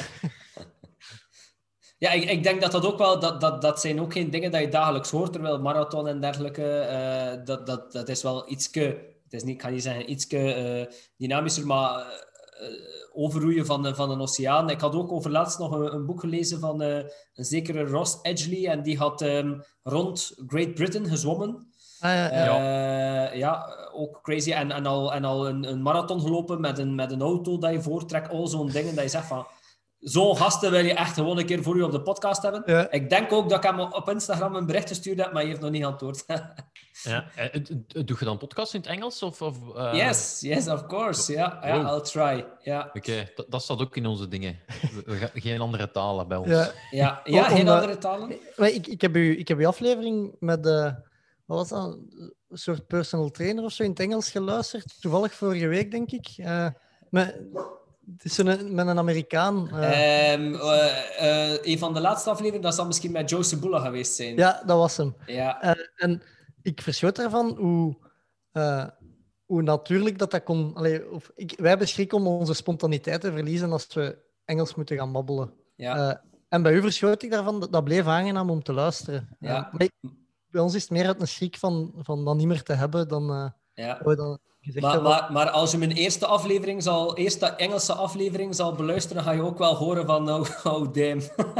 Ja, ik, ik denk dat dat ook wel... Dat, dat, dat zijn ook geen dingen dat je dagelijks hoort, terwijl marathon en dergelijke... Uh, dat, dat, dat is wel ietske... Het is niet, ik kan niet zeggen ietske uh, dynamischer, maar... Uh, overroeien van, van een oceaan. Ik had ook over laatst nog een, een boek gelezen van uh, een zekere Ross Edgley en die had um, rond Great Britain gezwommen. Ah, ja, ja. Uh, ja, ook crazy. En, en al, en al een, een marathon gelopen met een, met een auto dat je voortrekt. Al zo'n dingen dat je zegt van... Zo'n gasten wil je echt gewoon een keer voor je op de podcast hebben. Ja. Ik denk ook dat ik hem op Instagram een bericht gestuurd heb, maar hij heeft nog niet geantwoord. Ja. Doe je dan podcast in het Engels? Of, of, uh... Yes, yes, of course. Ja, yeah, yeah, I'll try. Yeah. Oké, okay. dat, dat staat ook in onze dingen. We gaan, geen andere talen bij ons. Ja, ja, ja geen Om, andere talen. Ik, ik, heb u, ik heb uw aflevering met... Uh, wat was dat? Een soort personal trainer of zo in het Engels geluisterd. Toevallig vorige week, denk ik. Uh, met... Het is een, met een Amerikaan. Uh... Um, uh, uh, een van de laatste afleveringen, dat zal misschien met Joe Sebula geweest zijn. Ja, dat was hem. Ja. Uh, en ik verschoot ervan hoe, uh, hoe natuurlijk dat dat kon... Allee, of, ik, wij hebben schrik om onze spontaniteit te verliezen als we Engels moeten gaan babbelen. Ja. Uh, en bij u verschoot ik daarvan, dat, dat bleef aangenaam om te luisteren. Ja. Uh, maar ik, bij ons is het meer uit een schrik van, van dat niet meer te hebben dan... Uh, ja. we dan Maar, maar, maar als je mijn eerste aflevering zal, eerste Engelse aflevering zal beluisteren, ga je ook wel horen van, oh, oh damn.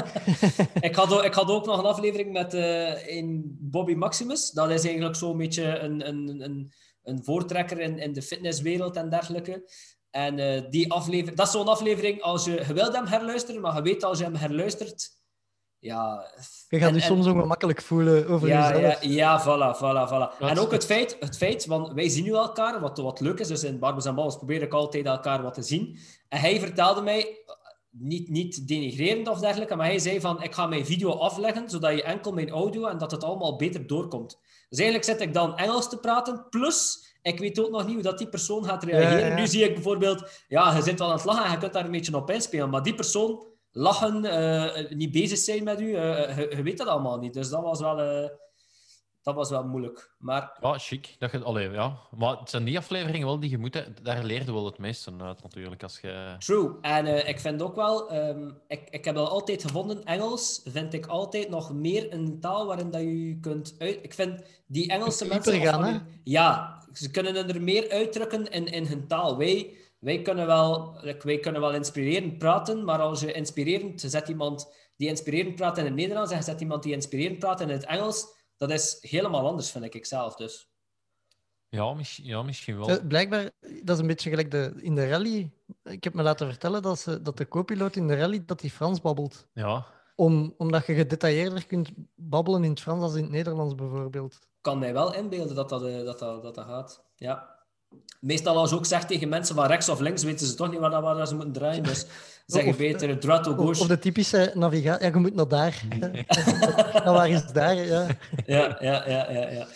ik, had, ik had ook nog een aflevering met uh, in Bobby Maximus. Dat is eigenlijk zo'n beetje een, een, een, een voortrekker in, in de fitnesswereld en dergelijke. En uh, die aflevering, dat is zo'n aflevering, als je, je wilt hem herluisteren, maar je weet als je hem herluistert... Ja, je gaat je soms ook gemakkelijk voelen over ja, jezelf. Ja, ja, voilà, voilà, voilà. En ook het feit, het feit, want wij zien nu elkaar, wat, wat leuk is, dus in Barbers en Balls probeer ik altijd elkaar wat te zien. En hij vertelde mij, niet, niet denigrerend of dergelijke, maar hij zei van, ik ga mijn video afleggen, zodat je enkel mijn audio en dat het allemaal beter doorkomt. Dus eigenlijk zit ik dan Engels te praten, plus... Ik weet ook nog niet hoe dat die persoon gaat reageren. Ja, ja. Nu zie ik bijvoorbeeld, ja, je zit wel aan het lachen en je kunt daar een beetje op inspelen, maar die persoon... lachen, uh, niet bezig zijn met u, uh, je, je weet dat allemaal niet. Dus dat was wel, uh, dat was wel moeilijk. Maar... Ja, chic. Dat je, allee, ja. Maar het zijn die afleveringen wel die je moet... Daar leer je wel het meeste uit, natuurlijk. Als je... True. En uh, ik vind ook wel... Um, ik, ik heb wel altijd gevonden, Engels vind ik altijd nog meer een taal waarin dat je kunt uit... Ik vind die Engelse mensen... Gaan, hè? Ja, ze kunnen er meer uitdrukken in, in hun taal. Wij... Wij kunnen, wel, wij kunnen wel inspirerend praten, maar als je inspirerend... Je zet iemand die inspirerend praat in het Nederlands en je zet iemand die inspirerend praat in het Engels, dat is helemaal anders, vind ik, ik zelf dus. Ja, misschien, ja, misschien wel. Blijkbaar, dat is een beetje gelijk de, in de rally. Ik heb me laten vertellen dat, ze, dat de co-piloot in de rally dat hij Frans babbelt. Ja. Om, omdat je gedetailleerder kunt babbelen in het Frans als in het Nederlands, bijvoorbeeld. Kan mij wel inbeelden dat dat, dat, dat, dat, dat gaat, ja. Meestal als je ook zegt tegen mensen van rechts of links, weten ze toch niet waar, dat, waar ze moeten draaien. Dus zeg je beter droite ou gauche. Of de typische navigatie. Ja, je moet naar daar. Nou, waar is daar? Ja, ja, ja, ja. ja, ja.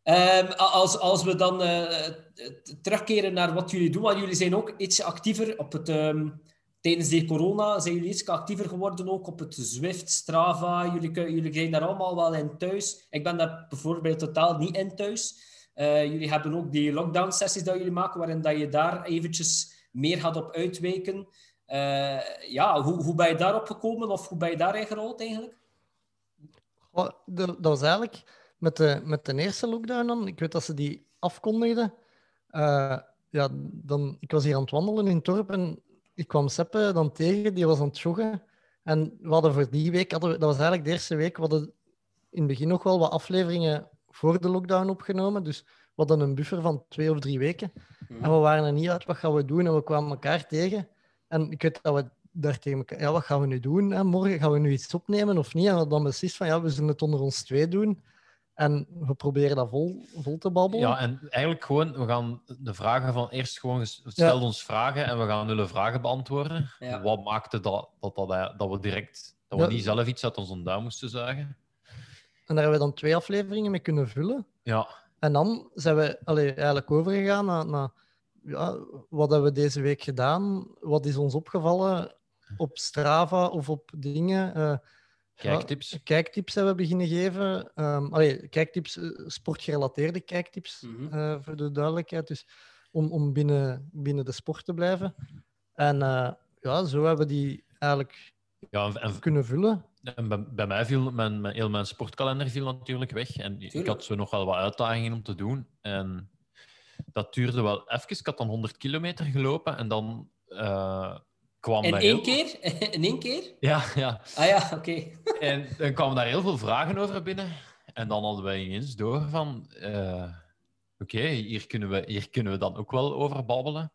Um, als, als we dan uh, terugkeren naar wat jullie doen, want jullie zijn ook iets actiever op het... Um, tijdens de corona zijn jullie iets actiever geworden ook op het Zwift, Strava. Jullie, jullie zijn daar allemaal wel in thuis. Ik ben daar bijvoorbeeld totaal niet in thuis. Uh, jullie hebben ook die lockdown-sessies dat jullie maken, waarin dat je daar eventjes meer gaat op uitwijken. Uh, ja, hoe, hoe ben je daarop gekomen of hoe ben je daarin gerold eigenlijk? Oh, dat was eigenlijk met de, met de eerste lockdown dan. Ik weet dat ze die afkondigden. Uh, ja, dan, ik was hier aan het wandelen in het dorp en ik kwam Seppe dan tegen, die was aan het joggen. En we hadden voor die week, hadden we, dat was eigenlijk de eerste week, we hadden in het begin nog wel wat afleveringen voor de lockdown opgenomen. Dus we hadden een buffer van twee of drie weken. Mm. En we waren er niet uit, wat gaan we doen? En we kwamen elkaar tegen. En ik weet dat we daar tegen elkaar, ja, wat gaan we nu doen? Hè? Morgen gaan we nu iets opnemen of niet? En we hadden dan beslist van, ja, we zullen het onder ons twee doen. En we proberen dat vol, vol te babbelen. Ja, en eigenlijk gewoon, we gaan de vragen van eerst gewoon, stel ja. ons vragen en we gaan nullen vragen beantwoorden. Ja. Wat maakte dat, dat, dat, dat we direct, dat we ja. niet zelf iets uit onze duim moesten zuigen? En daar hebben we dan twee afleveringen mee kunnen vullen. Ja. En dan zijn we allee, eigenlijk overgegaan naar, naar ja, wat hebben we deze week gedaan? Wat is ons opgevallen op Strava of op dingen? Uh, Kijktips. Ja, kijktips hebben we beginnen geven. Um, allee, kijktips, sportgerelateerde kijktips, mm-hmm. uh, voor de duidelijkheid. Dus om, om binnen, binnen de sport te blijven. En uh, ja, zo hebben we die eigenlijk ja, en, kunnen vullen. En bij, bij mij viel mijn, mijn, heel mijn sportkalender viel natuurlijk weg. En Tuurlijk. ik had zo nog wel wat uitdagingen om te doen. En dat duurde wel even. Ik had dan honderd kilometer gelopen en dan... Uh, kwam in daar één heel... keer? In één keer? Ja, ja. Ah ja, oké. Okay. En dan kwamen daar heel veel vragen over binnen. En dan hadden wij ineens door van... Uh, Oké, okay, hier, kunnen we, hier kunnen we dan ook wel over babbelen.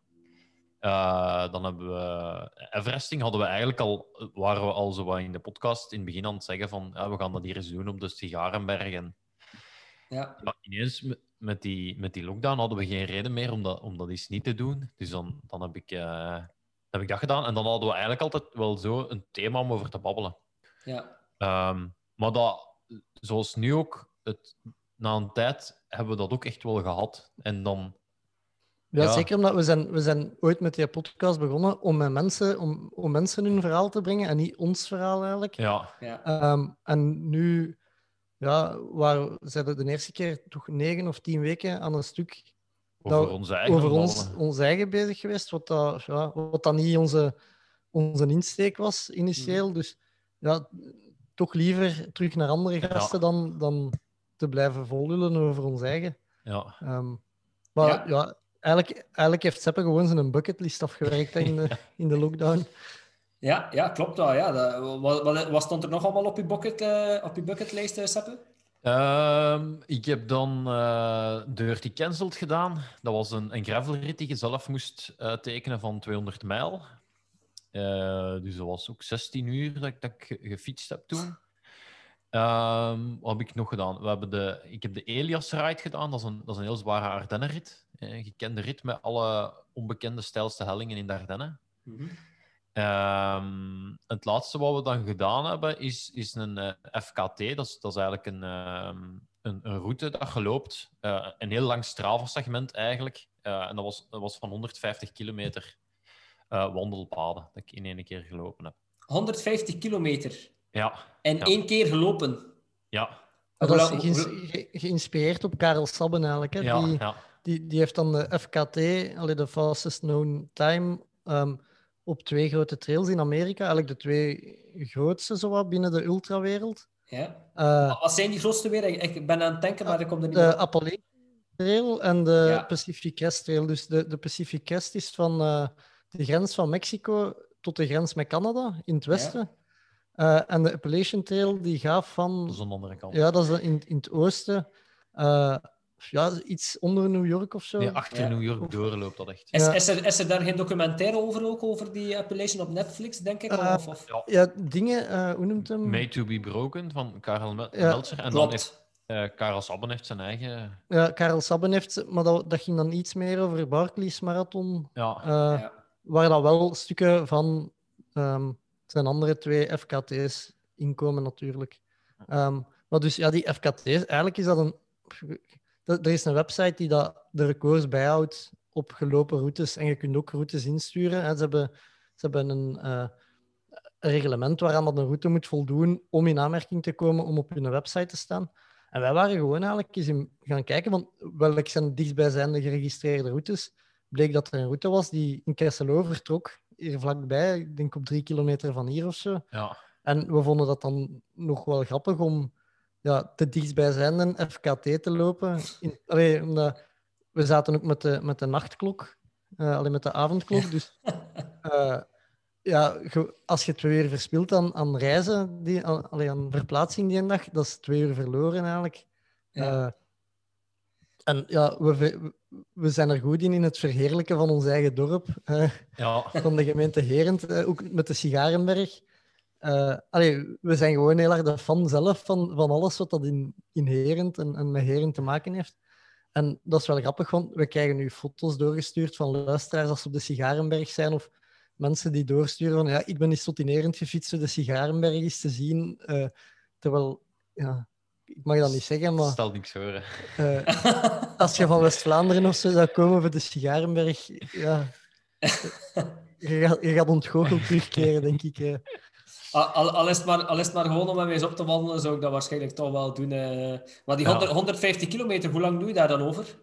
Uh, dan hebben we... Everesting hadden we eigenlijk al... Waren we al zo wat in de podcast in het begin aan het zeggen van... Ja, we gaan dat hier eens doen op de Sigarenberg. En ja. Ja, ineens met die, met die lockdown hadden we geen reden meer om dat, om dat eens niet te doen. Dus dan, dan heb ik... Uh, heb ik dat gedaan. En dan hadden we eigenlijk altijd wel zo een thema om over te babbelen. Ja. Um, maar dat, zoals nu ook, het, na een tijd hebben we dat ook echt wel gehad. En dan... Ja, ja. Zeker omdat we zijn, we zijn ooit met die podcast begonnen om, met mensen, om, om mensen hun verhaal te brengen en niet ons verhaal eigenlijk. Ja. ja. Um, en nu ja, waar, zijn we de eerste keer toch negen of tien weken aan een stuk... Over, dat, onze eigen, over ons, ons eigen bezig geweest, wat dat, ja, wat dat niet onze, onze insteek was initieel. Mm. Dus ja, toch liever terug naar andere gasten ja. dan, dan te blijven volhullen over ons eigen. Ja. Um, maar ja, ja eigenlijk, eigenlijk heeft Seppe gewoon zijn bucketlist afgewerkt in, de, in de lockdown. Ja, ja, klopt wel. Ja. Dat, wat, wat stond er nog allemaal op je, bucket, uh, op je bucketlist, uh, Seppe? Um, ik heb dan uh, Dirty Cancelled gedaan. Dat was een, een gravelrit die je zelf moest uh, tekenen van tweehonderd mijl. Uh, dus dat was ook zestien uur dat ik, dat ik gefietst heb toen. Um, wat heb ik nog gedaan? We hebben de, ik heb de Elias Ride gedaan. Dat is een, dat is een heel zware Ardennenrit. Een gekende rit met alle onbekende steilste hellingen in de Ardennen. Mm-hmm. Um, het laatste wat we dan gedaan hebben is, is een uh, F K T. Dat is, dat is eigenlijk een, um, een, een route dat je loopt. Uh, een heel lang Strava-segment eigenlijk. Uh, en dat was, dat was van honderdvijftig kilometer uh, wandelpaden dat ik in één keer gelopen heb. honderdvijftig kilometer? Ja. En ja. één keer gelopen? Ja. Maar dat is ge- ge- geïnspireerd op Karel Sabben eigenlijk. Hè? Ja, die, ja. Die, die heeft dan de F K T, allee, de fastest known time... Um, op twee grote trails in Amerika. Eigenlijk de twee grootste zowat binnen de ultrawereld. Ja. Uh, Wat zijn die grootste weer? Ik, ik ben aan het denken, maar ik kom er niet De op. Appalachian Trail en de Ja. Pacific Crest Trail. Dus de, de Pacific Crest is van uh, de grens van Mexico tot de grens met Canada in het westen. Ja. Uh, en de Appalachian Trail die gaat van... Dat is aan de andere kant. Ja, dat is in, in het oosten. Uh, ja, iets onder New York of zo. Nee, achter ja. New York doorloopt dat echt. Is, Ja. is, er, is er daar geen documentaire over ook, over die Appalachian op Netflix, denk ik? Uh, of, of? Ja. ja, dingen, uh, hoe noemt hem? Made to be Broken van Karel Mel- Ja. Meltzer. En Klopt. dan heeft uh, Karel Sabben heeft zijn eigen... Ja, Karel Sabben heeft... Maar dat, dat ging dan iets meer over Barclays Marathon. Ja. Uh, Ja. Waar dat wel stukken van um, zijn andere twee F K T's inkomen natuurlijk. Um, maar dus ja, die F K T's, eigenlijk is dat een... er is een website die dat de records bijhoudt op gelopen routes. En je kunt ook routes insturen. Hè. Ze hebben, ze hebben een, uh, een reglement waaraan dat een route moet voldoen om in aanmerking te komen om op hun website te staan. En wij waren gewoon eigenlijk eens in gaan kijken van welke zijn dichtstbijzijnde geregistreerde routes. Bleek dat er een route was die in Kesselo vertrok, hier vlakbij, ik denk op drie kilometer van hier of zo. Ja. En we vonden dat dan nog wel grappig om ja, te dichtstbijzijnde F K T te lopen. In, allee, omdat we zaten ook met de, met de nachtklok, uh, alleen met de avondklok. Dus uh, ja, als je twee uur verspilt aan, aan reizen, die, aan, allee, aan verplaatsing die een dag, dat is twee uur verloren eigenlijk. Ja. Uh, en ja, we, we zijn er goed in in het verheerlijken van ons eigen dorp. Uh, ja. Van de gemeente Herent, uh, ook met de Sigarenberg. Uh, allee, we zijn gewoon heel erg de fan zelf van, van alles wat dat in, in Herent en, en met Herent te maken heeft. En dat is wel grappig, want we krijgen nu foto's doorgestuurd van luisteraars als ze op de Sigarenberg zijn of mensen die doorsturen van ja, ik ben eens tot in Herent gefietst om de Sigarenberg eens te zien. Uh, terwijl, ja, ik mag dat niet zeggen, maar... Stel niks horen. Uh, als je van West-Vlaanderen of zo zou komen voor de Sigarenberg, ja... Je gaat, je gaat ontgoocheld terugkeren, denk ik. Uh. Al, al, is het maar, al is het maar gewoon om hem eens op te wandelen, zou ik dat waarschijnlijk toch wel doen. Uh. Maar die honderd, honderdvijftig kilometer, hoe lang doe je daar dan over?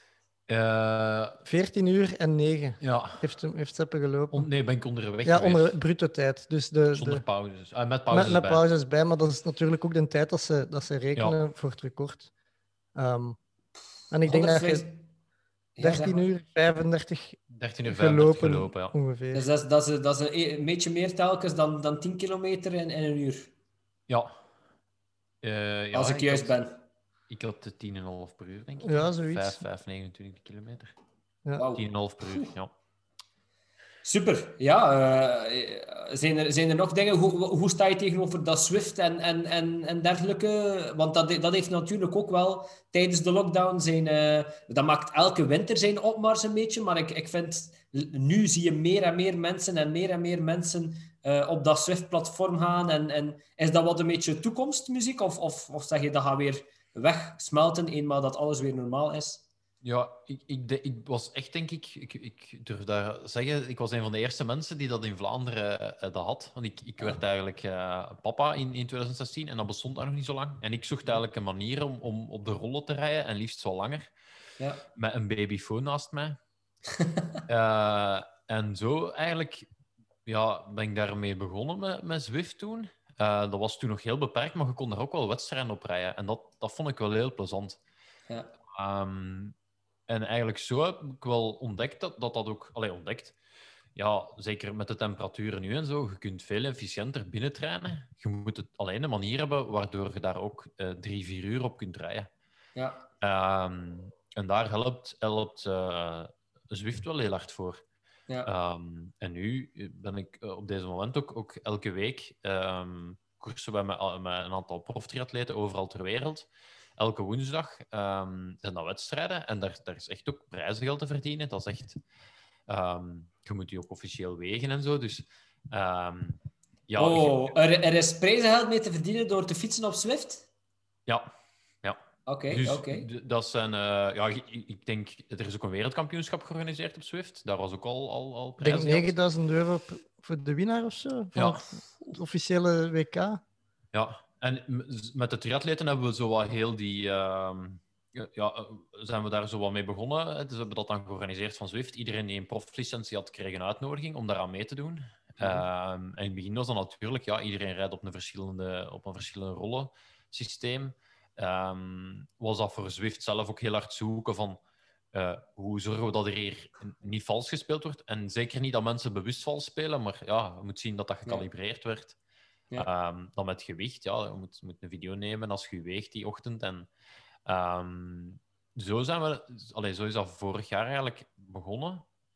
Uh, veertien uur en negen ja. heeft, heeft Seppe gelopen. On, nee, ben ik onderweg Ja, geweest. onder bruto tijd. Dus de, Zonder de, pauzes. Uh, met pauzes met, bij. Met pauzes bij, maar dat is natuurlijk ook de tijd dat ze, dat ze rekenen ja. voor het record. Um, en ik denk dat je dertien uur vijfendertig dertien uur gelopen, gelopen ja. ongeveer. Dus dat is, dat is, dat is een, een beetje meer telkens dan, dan tien kilometer in, in een uur. Ja. Uh, ja Als ik, ik juist had, ben. Ik had de tien komma vijf per uur, denk ik. Ja, zoiets. vijf, vijf, negenentwintig kilometer. Ja. Wow. tien komma vijf per uur, ja. Super. Ja, uh, zijn, er, zijn er nog dingen? Hoe, hoe sta je tegenover dat Zwift en, en, en, en dergelijke? Want dat, dat heeft natuurlijk ook wel tijdens de lockdown zijn... Uh, dat maakt elke winter zijn opmars een beetje, maar ik, ik vind... Nu zie je meer en meer mensen en meer en meer mensen uh, op dat Zwift-platform gaan. En, en is dat wat een beetje toekomstmuziek? Of, of, of zeg je dat gaat weer wegsmelten, eenmaal dat alles weer normaal is? Ja, ik, ik, de, ik was echt, denk ik, ik, ik durf daar zeggen, ik was een van de eerste mensen die dat in Vlaanderen uh, dat had. Want ik, ik werd eigenlijk uh, papa in, in twintig zestien en dat bestond daar nog niet zo lang. En ik zocht eigenlijk een manier om, om op de rollen te rijden, en liefst zo langer, ja. met een babyfoon naast mij. uh, en zo eigenlijk ja, ben ik daarmee begonnen met, met Zwift toen. Uh, dat was toen nog heel beperkt, maar je kon daar ook wel wedstrijden op rijden. En dat, dat vond ik wel heel plezant. Ja. Um, En eigenlijk zo heb ik wel ontdekt dat dat, dat ook... Allee, ontdekt. Ja, zeker met de temperaturen nu en zo. Je kunt veel efficiënter binnentrainen. Je moet het alleen een manier hebben waardoor je daar ook uh, drie, vier uur op kunt rijden. Ja. Um, en daar helpt, helpt uh, Zwift wel heel hard voor. Ja. Um, en nu ben ik uh, op deze moment ook, ook elke week um, koersen we met, met een aantal proftriatleten overal ter wereld. Elke woensdag um, zijn dat wedstrijden en daar, daar is echt ook prijzengeld te verdienen. Dat is echt... Um, je moet je ook officieel wegen en zo, dus... Um, ja, oh, je... er, er is prijzengeld mee te verdienen door te fietsen op Zwift? Ja, ja. Oké, okay, dus, oké. Okay. Dat zijn... Uh, ja, ik, ik denk... Er is ook een wereldkampioenschap georganiseerd op Zwift. Daar was ook al, al, al prijzengeld. Ik denk negenduizend euro voor de winnaar of zo? Van ja. Het officiële W K? Ja. En met de triatleten hebben we zo wat heel die... Uh, ja, zijn we daar zo wat mee begonnen. Dus we hebben dat dan georganiseerd van Zwift. Iedereen die een proflicentie had, kreeg een uitnodiging om daaraan mee te doen. Mm-hmm. Uh, en in het begin was dat natuurlijk... Ja, iedereen rijdt op een verschillende, op een verschillende rollen systeem. Um, was dat voor Zwift zelf ook heel hard zoeken van... Uh, hoe zorgen we dat er hier niet vals gespeeld wordt? En zeker niet dat mensen bewust vals spelen, maar ja, je moet zien dat dat gecalibreerd werd. Ja. Um, dan met gewicht, ja, je moet, je moet een video nemen als je weegt die ochtend. En um, zo zijn we, allee, zo is dat vorig jaar eigenlijk begonnen.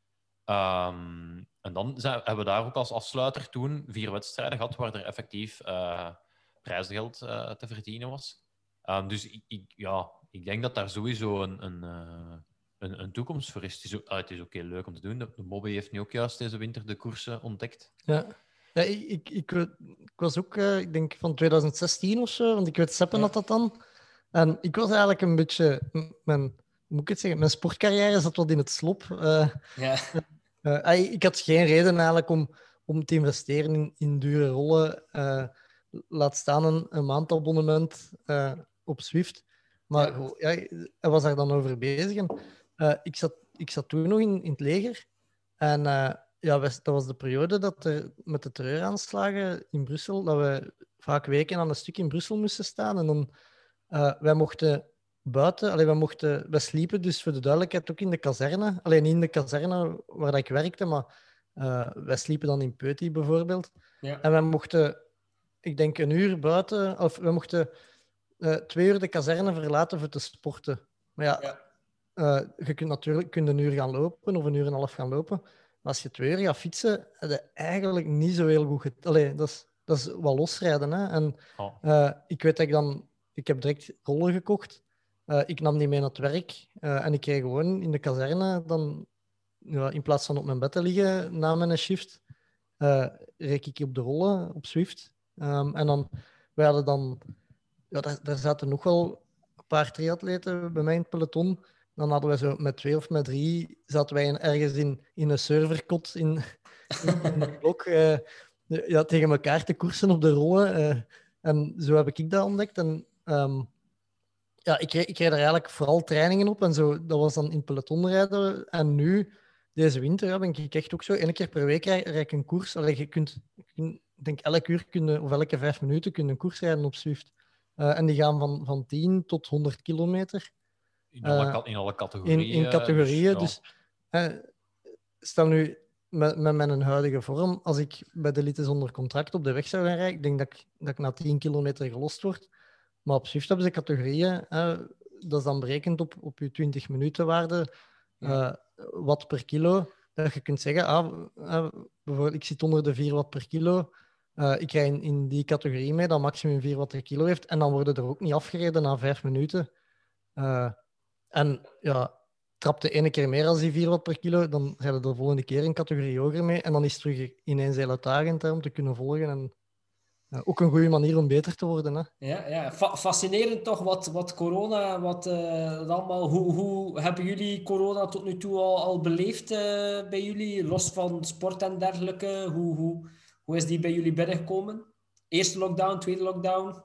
Um, en dan zijn, hebben we daar ook als afsluiter toen vier wedstrijden gehad waar er effectief uh, prijsgeld uh, te verdienen was. Um, dus ik, ik, ja, ik denk dat daar sowieso een, een, uh, een, een toekomst voor is. Het is ook, uh, het is ook heel leuk om te doen. De, de Bobby heeft nu ook juist deze winter de koersen ontdekt. Ja. Ja, ik, ik, ik, ik was ook, uh, ik denk van twintig zestien of zo, want ik weet, Seppen had dat dan. En ik was eigenlijk een beetje... m- Mijn, hoe moet ik het zeggen? Mijn sportcarrière zat wat in het slop. Eh, Ja. eh, ai, ik had geen reden eigenlijk om, om te investeren in, in dure rollen. Eh, laat staan een, een maandabonnement eh, op Zwift. Maar Ja. goh, ja, hij was daar dan over bezig. En, eh, ik, zat, ik zat toen nog in, in het leger. En eh, ja, wij- dat was de periode dat er met de terreuraanslagen in Brussel, dat we vaak weken aan een stuk in Brussel moesten staan. En dan, eh, wij mochten buiten, allee, wij, mochten, wij sliepen dus voor de duidelijkheid ook in de kazerne. Alleen niet in de kazerne waar dat ik werkte, maar eh, wij sliepen dan in Peuty bijvoorbeeld. Ja. En wij mochten, ik denk een uur buiten, of we mochten eh, twee uur de kazerne verlaten voor te sporten. Maar ja, Ja. eh, je kunt natuurlijk kunt een uur gaan lopen of een uur en een half gaan lopen. Maar als je twee uur gaat fietsen, heb je eigenlijk niet zo heel goed... get- Allee, dat is, dat is wel losrijden. Hè? En Oh. eh, ik weet dat ik dan... Ik heb direct rollen gekocht. Eh, ik nam die mee naar het werk. eh, en ik kreeg gewoon in de kazerne dan... Ja, in plaats van op mijn bed te liggen na mijn shift, eh reek ik op de rollen op Zwift. Ehm, en dan... We hadden dan... Ja, daar, daar zaten nog wel een paar triatleten bij mij in het peloton. Dan hadden we zo met twee of met drie, zaten wij in, ergens in, in een serverkot in, in, in een blok eh, ja, tegen elkaar te koersen op de rollen. eh. En zo heb ik dat ontdekt. En ehm, ja, ik kreeg, ik kreeg daar eigenlijk vooral trainingen op. En zo, dat was dan in peloton rijden. En nu, deze winter, ja, ben ik echt ook zo. Eén keer per week rijd, rijd ik een koers. Allee, je kunt, je kunt- ik denk elk uur kun je, of elke vijf minuten kun je een koers rijden op Zwift. Eh, en die gaan van, van tien tot honderd kilometer. In alle, Eh, cat- in alle categorieën. In, in categorieën. Dus, Dus, eh, stel nu met, met mijn huidige vorm, als ik bij de Elite zonder contract op de weg zou gaan rijden, ik denk dat ik, dat ik na tien kilometer gelost word. Maar op Zwift hebben ze categorieën. eh, dat is dan berekend op, op je twintig minuten waarde, Ja. eh, watt per kilo. Dat je kunt zeggen, ah, eh, bijvoorbeeld, ik zit onder de vier watt per kilo. Eh, ik rij in, in die categorie mee dat maximum vier watt per kilo heeft. En dan worden er ook niet afgereden na vijf minuten. Eh, en ja, trapt de ene keer meer als die vier watt per kilo, dan ga je de volgende keer een categorie hoger mee. En dan is het terug ineens heel uitdagend hè, om te kunnen volgen. En ja, ook een goede manier om beter te worden. Hè. Ja, ja. Fa- fascinerend toch wat, wat corona, wat eh, dat allemaal. Hoe, hoe hebben jullie corona tot nu toe al, al beleefd eh, bij jullie, los van sport en dergelijke? Hoe, hoe, hoe is die bij jullie binnengekomen? Eerste lockdown, tweede lockdown?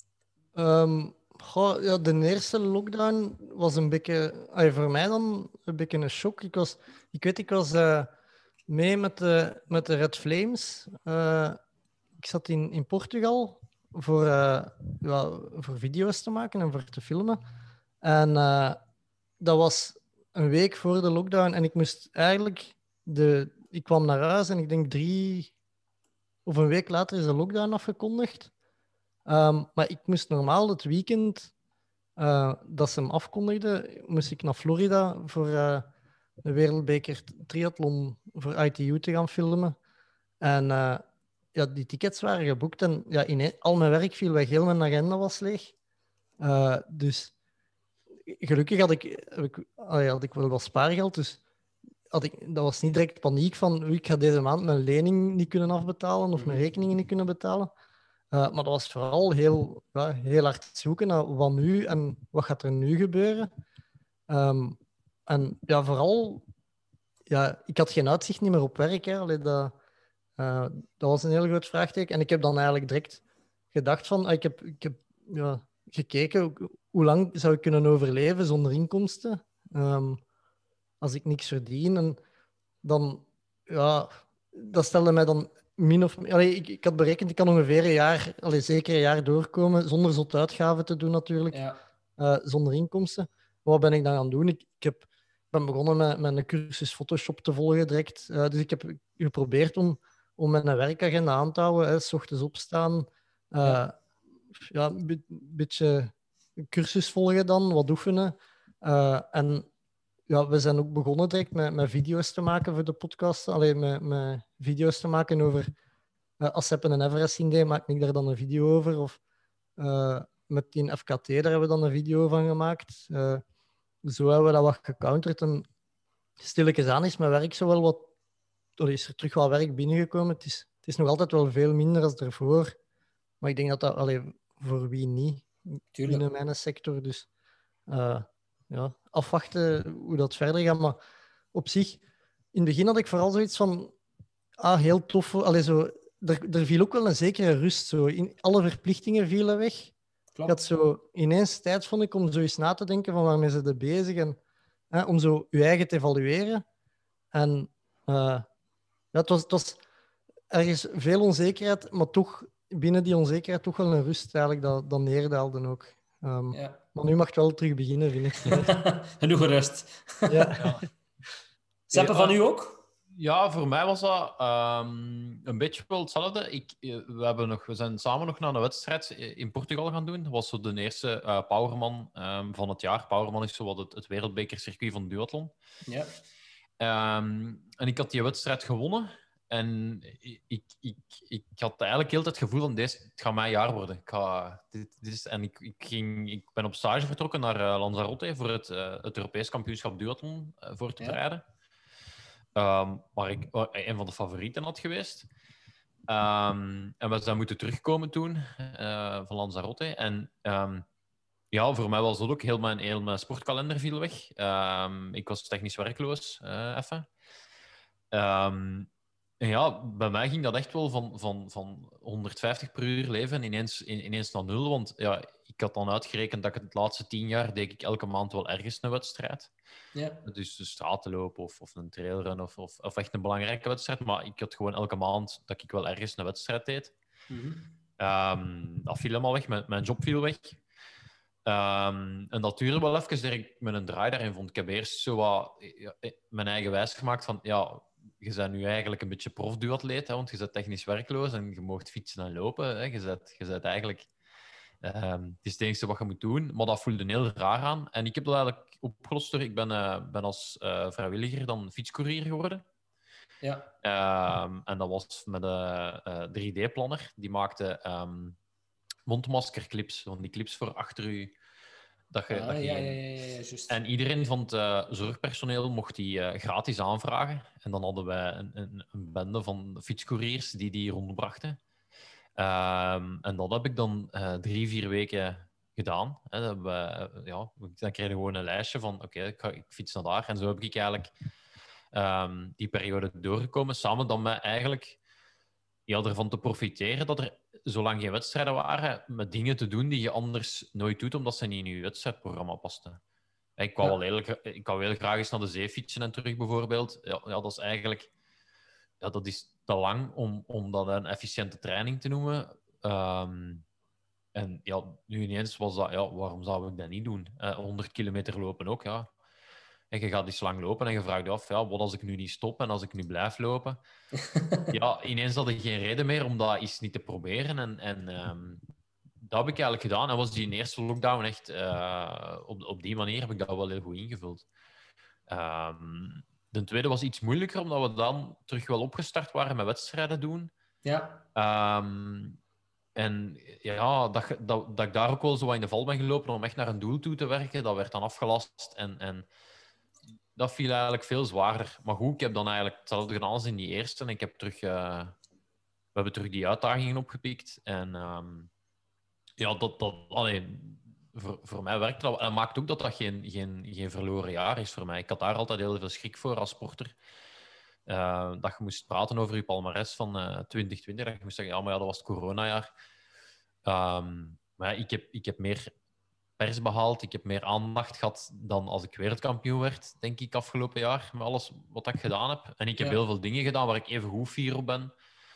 Ehm, goh, ja, de eerste lockdown was een beetje, allee, voor mij dan een beetje een shock. Ik, was, ik weet, ik was eh, mee met de, met de Red Flames. Eh, ik zat in, in Portugal voor, eh, ja, voor video's te maken en voor te filmen. En eh, dat was een week voor de lockdown. En ik moest eigenlijk... De, ik kwam naar huis en ik denk drie... Of een week later is de lockdown afgekondigd. Ehm, maar ik moest normaal het weekend eh, dat ze hem afkondigden, moest ik naar Florida voor eh, de Wereldbeker Triathlon voor I T U te gaan filmen. En eh, ja, die tickets waren geboekt en ja, in al mijn werk viel weg, heel mijn agenda was leeg. Eh, dus gelukkig had ik, heb ik, allee, had ik wel wat spaargeld, dus had ik, dat was niet direct paniek van oei, ik ga deze maand mijn lening niet kunnen afbetalen of mijn rekeningen niet kunnen betalen. Uh, maar dat was vooral heel, ja, heel hard zoeken naar wat nu en wat gaat er nu gebeuren. Um, en ja, vooral, ja, ik had geen uitzicht niet meer op werk. Hè. Allee, dat, uh, dat was een heel groot vraagteken. En ik heb dan eigenlijk direct gedacht van, uh, ik heb, ik heb ja, gekeken hoe lang zou ik kunnen overleven zonder inkomsten. Um, als ik niks verdien. En dan, ja, dat stelde mij dan min of meer... Allee, ik, ik had berekend, ik kan ongeveer een jaar, allee, zeker een jaar doorkomen, zonder zot uitgaven te doen natuurlijk, Ja. uh, zonder inkomsten. Maar wat ben ik dan gaan doen? Ik, ik heb, ben begonnen met, met een cursus Photoshop te volgen direct. Uh, dus ik heb geprobeerd om, om mijn werkagenda aan te houden. Hè, 's ochtends opstaan, uh, ja, ja een be- beetje cursus volgen dan, wat oefenen. Uh, en ja, we zijn ook begonnen direct met, met video's te maken voor de podcast. Alleen met, met video's te maken over... Uh, als Seppen een Everesting deed, maak ik daar dan een video over. Of uh, met die F K T, daar hebben we dan een video van gemaakt. Uh, zo hebben we dat wat gecounterd. En stilletjes aan is mijn werk zo wel wat... Er is er terug wat werk binnengekomen. Het is, het is nog altijd wel veel minder dan ervoor. Maar ik denk dat dat... Allee, voor wie niet? Tuurlijk. binnen mijn sector. Dus uh, ja, afwachten hoe dat verder gaat. Maar op zich, in het begin had ik vooral zoiets van... Ah, heel tof. Allee, zo, er, er viel ook wel een zekere rust. Zo. In, alle verplichtingen vielen weg. Klopt. Ik had zo ineens tijd, vond ik, om zo eens na te denken van waarmee ze er bezig en hè, om zo je eigen te evalueren. En uh, ja, het, was, het was ergens veel onzekerheid, maar toch binnen die onzekerheid toch wel een rust eigenlijk dat, dat neerdaalde ook. Um, ja. Maar nu mag het wel terug beginnen, vind ik. Genoeg rust. Ja. Ja. Zeppen van u ook? Ja, voor mij was dat um, een beetje wel hetzelfde. Ik, we, hebben nog, we zijn samen nog naar een wedstrijd in Portugal gaan doen. Dat was zo de eerste uh, Powerman um, van het jaar. Powerman is zo wat het, het wereldbekercircuit van duathlon. Ja. Um, en ik had die wedstrijd gewonnen. En ik, ik, ik, ik had eigenlijk heel het gevoel van, deze, het gaat mijn jaar worden. Ik ga, dit, dit is, en ik, ik, ging, ik ben op stage vertrokken naar uh, Lanzarote voor het, uh, het Europees kampioenschap duathlon uh, voor te bereiden. Ja. Um, waar ik waar een van de favorieten had geweest. Um, en we zijn moeten terugkomen toen uh, van Lanzarote. En um, ja, voor mij was dat ook heel mijn, heel mijn sportkalender viel weg. Um, ik was technisch werkloos, uh, even. Um, en ja, bij mij ging dat echt wel van, van, van honderdvijftig per uur leven ineens, ineens naar nul. Want ja, ik had dan uitgerekend dat ik het laatste tien jaar deed ik elke maand wel ergens een wedstrijd. Ja. Dus de stratenloop of, of een trailrun of, of, of echt een belangrijke wedstrijd. Maar ik had gewoon elke maand dat ik wel ergens een wedstrijd deed. Mm-hmm. Um, dat viel helemaal weg. Mijn, mijn job viel weg. Um, en dat duurde wel even dat ik mijn draai daarin vond. Ik heb eerst zo wat ja, mijn eigen wijs gemaakt van... Ja, je bent nu eigenlijk een beetje profduatleet, hè, want je bent technisch werkloos en je mag fietsen en lopen. Hè. Je bent, je bent eigenlijk... Um, het is het enige wat je moet doen, maar dat voelde heel raar aan. En ik heb dat eigenlijk opgelost door... Ik ben, uh, ben als uh, vrijwilliger dan fietscourier geworden. Ja. Um, en dat was met een uh, drie D-planner. Die maakte um, mondmaskerclips, van die clips voor achter u. Dat je, ah, dat je ja, ja, ja, ja, juist. En iedereen van het uh, zorgpersoneel mocht die uh, gratis aanvragen. En dan hadden wij een, een, een bende van fietscouriers die die rondbrachten. Um, en dat heb ik dan uh, drie, vier weken gedaan. Hè. Dat we, uh, ja, dan kreeg je gewoon een lijstje van oké, okay, ik, ik fiets naar daar. En zo heb ik eigenlijk um, die periode doorgekomen. Samen dan met eigenlijk ja, ervan te profiteren dat er, zolang geen wedstrijden waren, met dingen te doen die je anders nooit doet, omdat ze niet in je wedstrijdprogramma pasten. Ik wou, ja. wel heel, ik wou heel graag eens naar de zee fietsen en terug, bijvoorbeeld. Ja, ja, dat is eigenlijk... Ja, dat is te lang om, om dat een efficiënte training te noemen. Um, en ja, nu ineens was dat... Ja, waarom zou ik dat niet doen? Uh, honderd kilometer lopen ook, ja. En je gaat eens lang lopen en je vraagt je af, ja, wat als ik nu niet stop en als ik nu blijf lopen? Ja, ineens had ik geen reden meer om dat eens niet te proberen. En, en um, dat heb ik eigenlijk gedaan. En was die eerste lockdown echt... Uh, op, op die manier heb ik dat wel heel goed ingevuld. Um, de tweede was iets moeilijker, omdat we dan terug wel opgestart waren met wedstrijden doen. Ja. Um, en ja, dat, dat, dat ik daar ook wel zo in de val ben gelopen om echt naar een doel toe te werken. Dat werd dan afgelast en... en dat viel eigenlijk veel zwaarder. Maar goed, ik heb dan eigenlijk hetzelfde gedaan als in die eerste. En ik heb terug... Uh, we hebben terug die uitdagingen opgepikt. En um, ja, dat... dat allee, voor, voor mij werkt dat. En dat maakt ook dat dat geen, geen, geen verloren jaar is voor mij. Ik had daar altijd heel veel schrik voor als sporter. Uh, dat je moest praten over je palmares van uh, twintig twintig. Dat je moest zeggen, ja, maar ja, dat was het coronajaar. Um, maar ja, ik heb, ik heb meer... pers behaald. Ik heb meer aandacht gehad dan als ik wereldkampioen werd, denk ik, afgelopen jaar, met alles wat ik gedaan heb. En ik heb ja. heel veel dingen gedaan waar ik even goed fier op ben.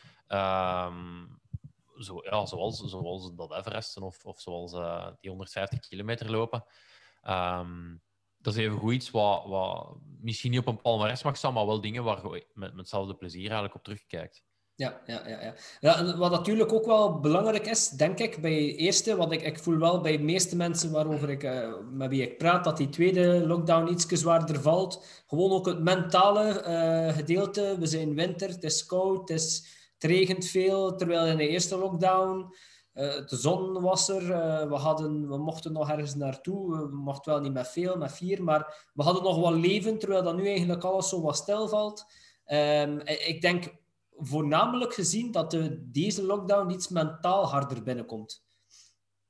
Um, zo, ja, zoals, zoals dat Everesten of, of zoals uh, die honderdvijftig kilometer lopen. Um, dat is even goed iets wat, wat misschien niet op een palmares mag staan, maar wel dingen waar je met, met hetzelfde plezier eigenlijk op terugkijkt. Ja, ja, ja, ja. ja, wat natuurlijk ook wel belangrijk is, denk ik, bij de eerste, wat ik, ik voel wel bij de meeste mensen waarover ik, uh, met wie ik praat, dat die tweede lockdown iets zwaarder valt. Gewoon ook het mentale uh, gedeelte. We zijn winter, het is koud, het, is, het regent veel, terwijl in de eerste lockdown, uh, de zon was er, uh, we, hadden, we mochten nog ergens naartoe, we mochten wel niet met veel, met vier, maar we hadden nog wel leven, terwijl dat nu eigenlijk alles zo wat stilvalt. Um, ik denk... voornamelijk gezien dat de, deze lockdown iets mentaal harder binnenkomt.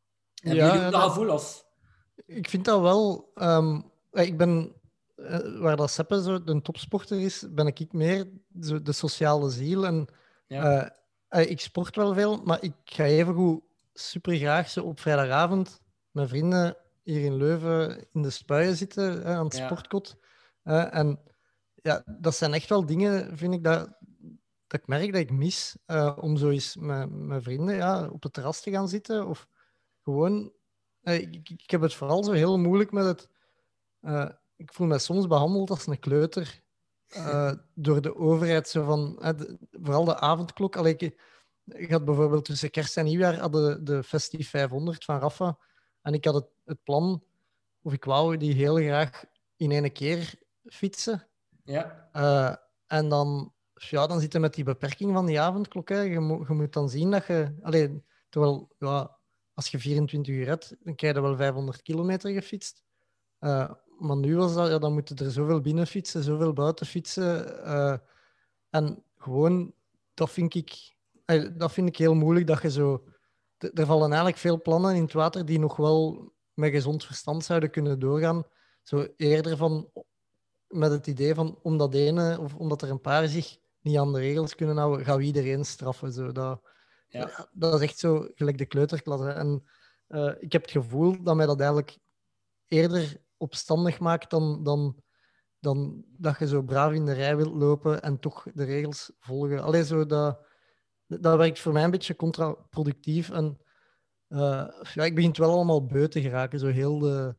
Hebben Ja, jullie ook dat dat- gevoel? Of? Ik vind dat wel... ehm, eh, ik ben... eh, Waar dat Seppe zo een topsporter is, ben ik meer zo de sociale ziel. En, Ja. eh, eh, ik sport wel veel, maar ik ga evengoed super graag zo op vrijdagavond met vrienden hier in Leuven in de spuien zitten, eh, aan het Ja. sportkot. Eh, en ja, dat zijn echt wel dingen, vind ik, dat, dat ik merk dat ik mis. eh, om zo eens met, met vrienden ja, op het terras te gaan zitten. Of gewoon... eh, ik, ik, ik heb het vooral zo heel moeilijk met het... eh, ik voel me soms behandeld als een kleuter eh, door de overheid. Zo van, eh, de- vooral de avondklok. Allee, ik, ik had bijvoorbeeld tussen kerst en nieuwjaar hadden de Festive vijfhonderd van Rafa. En ik had het, het plan, of ik wou die heel graag in één keer fietsen. Ja. Eh, en dan, ja, dan zit je met die beperking van die avondklok. Hè. Je, moet, je moet dan zien dat je... Allee, terwijl, ja, als je vierentwintig uur hebt, dan krijg je wel vijfhonderd kilometer gefietst. Eh, maar nu was dat, ja, dan moet je er zoveel binnen fietsen, zoveel buiten fietsen. eh, en gewoon, dat vind ik, eh, dat vind ik heel moeilijk dat je zo... d- Er vallen eigenlijk veel plannen in het water die nog wel met gezond verstand zouden kunnen doorgaan. Zo eerder van, met het idee van, omdat ene, of omdat er een paar zich niet aan de regels kunnen houden, gaan we iedereen straffen. Zo, dat, Ja. dat is echt zo gelijk de kleuterklas. Hè. En eh, ik heb het gevoel dat mij dat eigenlijk eerder opstandig maakt dan, dan, dan dat je zo braaf in de rij wilt lopen en toch de regels volgen. Allee, zo dat, dat werkt voor mij een beetje contraproductief. En eh, ja, ik begin het wel allemaal beu te geraken. Zo heel de...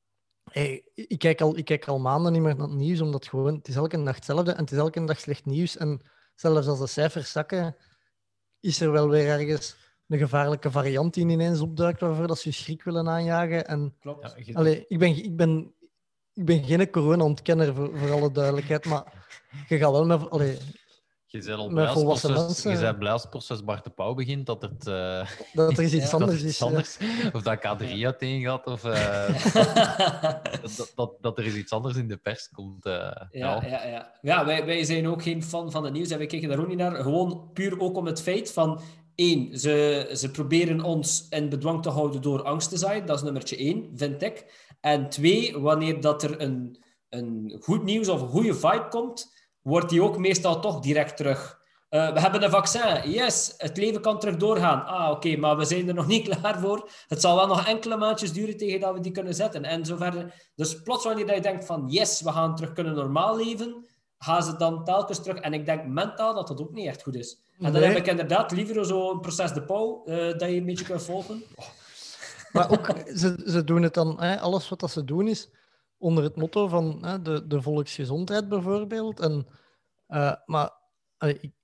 Hey, ik, kijk al, ik kijk al maanden niet meer naar het nieuws, omdat gewoon, het is elke dag hetzelfde en het is elke dag slecht nieuws. En zelfs als de cijfers zakken, is er wel weer ergens een gevaarlijke variant die ineens opduikt waarvoor dat ze je schrik willen aanjagen. En Klopt. Ja, je- allee, ik, ben, ik, ben, ik ben geen corona-ontkenner, voor, voor alle duidelijkheid, maar je gaat wel met, allee, Je bent al met blij als volwassen proces, je mensen bent blij als het proces Bart de Pauw begint dat het, eh, dat er eens iets Ja. dat anders er iets is. ja. anders, of dat K drie uiteen gaat, of eh, dat, dat, dat, dat er eens iets anders in de pers komt. eh, Ja, ja. ja, ja. ja wij, wij zijn ook geen fan van het nieuws en wij kijken daar ook niet naar. Gewoon puur ook om het feit van... één, ze, ze proberen ons in bedwang te houden door angst te zaaien. Dat is nummertje één, vind ik. En twee, wanneer dat er een, een goed nieuws of een goede vibe komt, wordt die ook meestal toch direct terug. Uh, we hebben een vaccin. Yes, het leven kan terug doorgaan. Ah, oké, okay, maar we zijn er nog niet klaar voor. Het zal wel nog enkele maandjes duren tegen dat we die kunnen zetten. En zo verder. Dus plots wanneer je denkt van yes, we gaan terug kunnen normaal leven, gaan ze dan telkens terug. En ik denk mentaal dat dat ook niet echt goed is. En dan Nee. heb ik inderdaad liever zo'n proces de Pauw, uh, dat je een beetje kunt volgen. Maar ook, ze, ze doen het dan, hè, alles wat dat ze doen is onder het motto van hè, de, de volksgezondheid bijvoorbeeld. En, uh, maar allee, ik,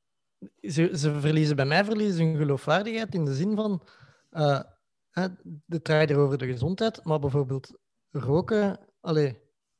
ze, ze verliezen, bij mij verliezen ze hun geloofwaardigheid in de zin van, uh, hè, het draait er over de gezondheid, maar bijvoorbeeld roken, allee,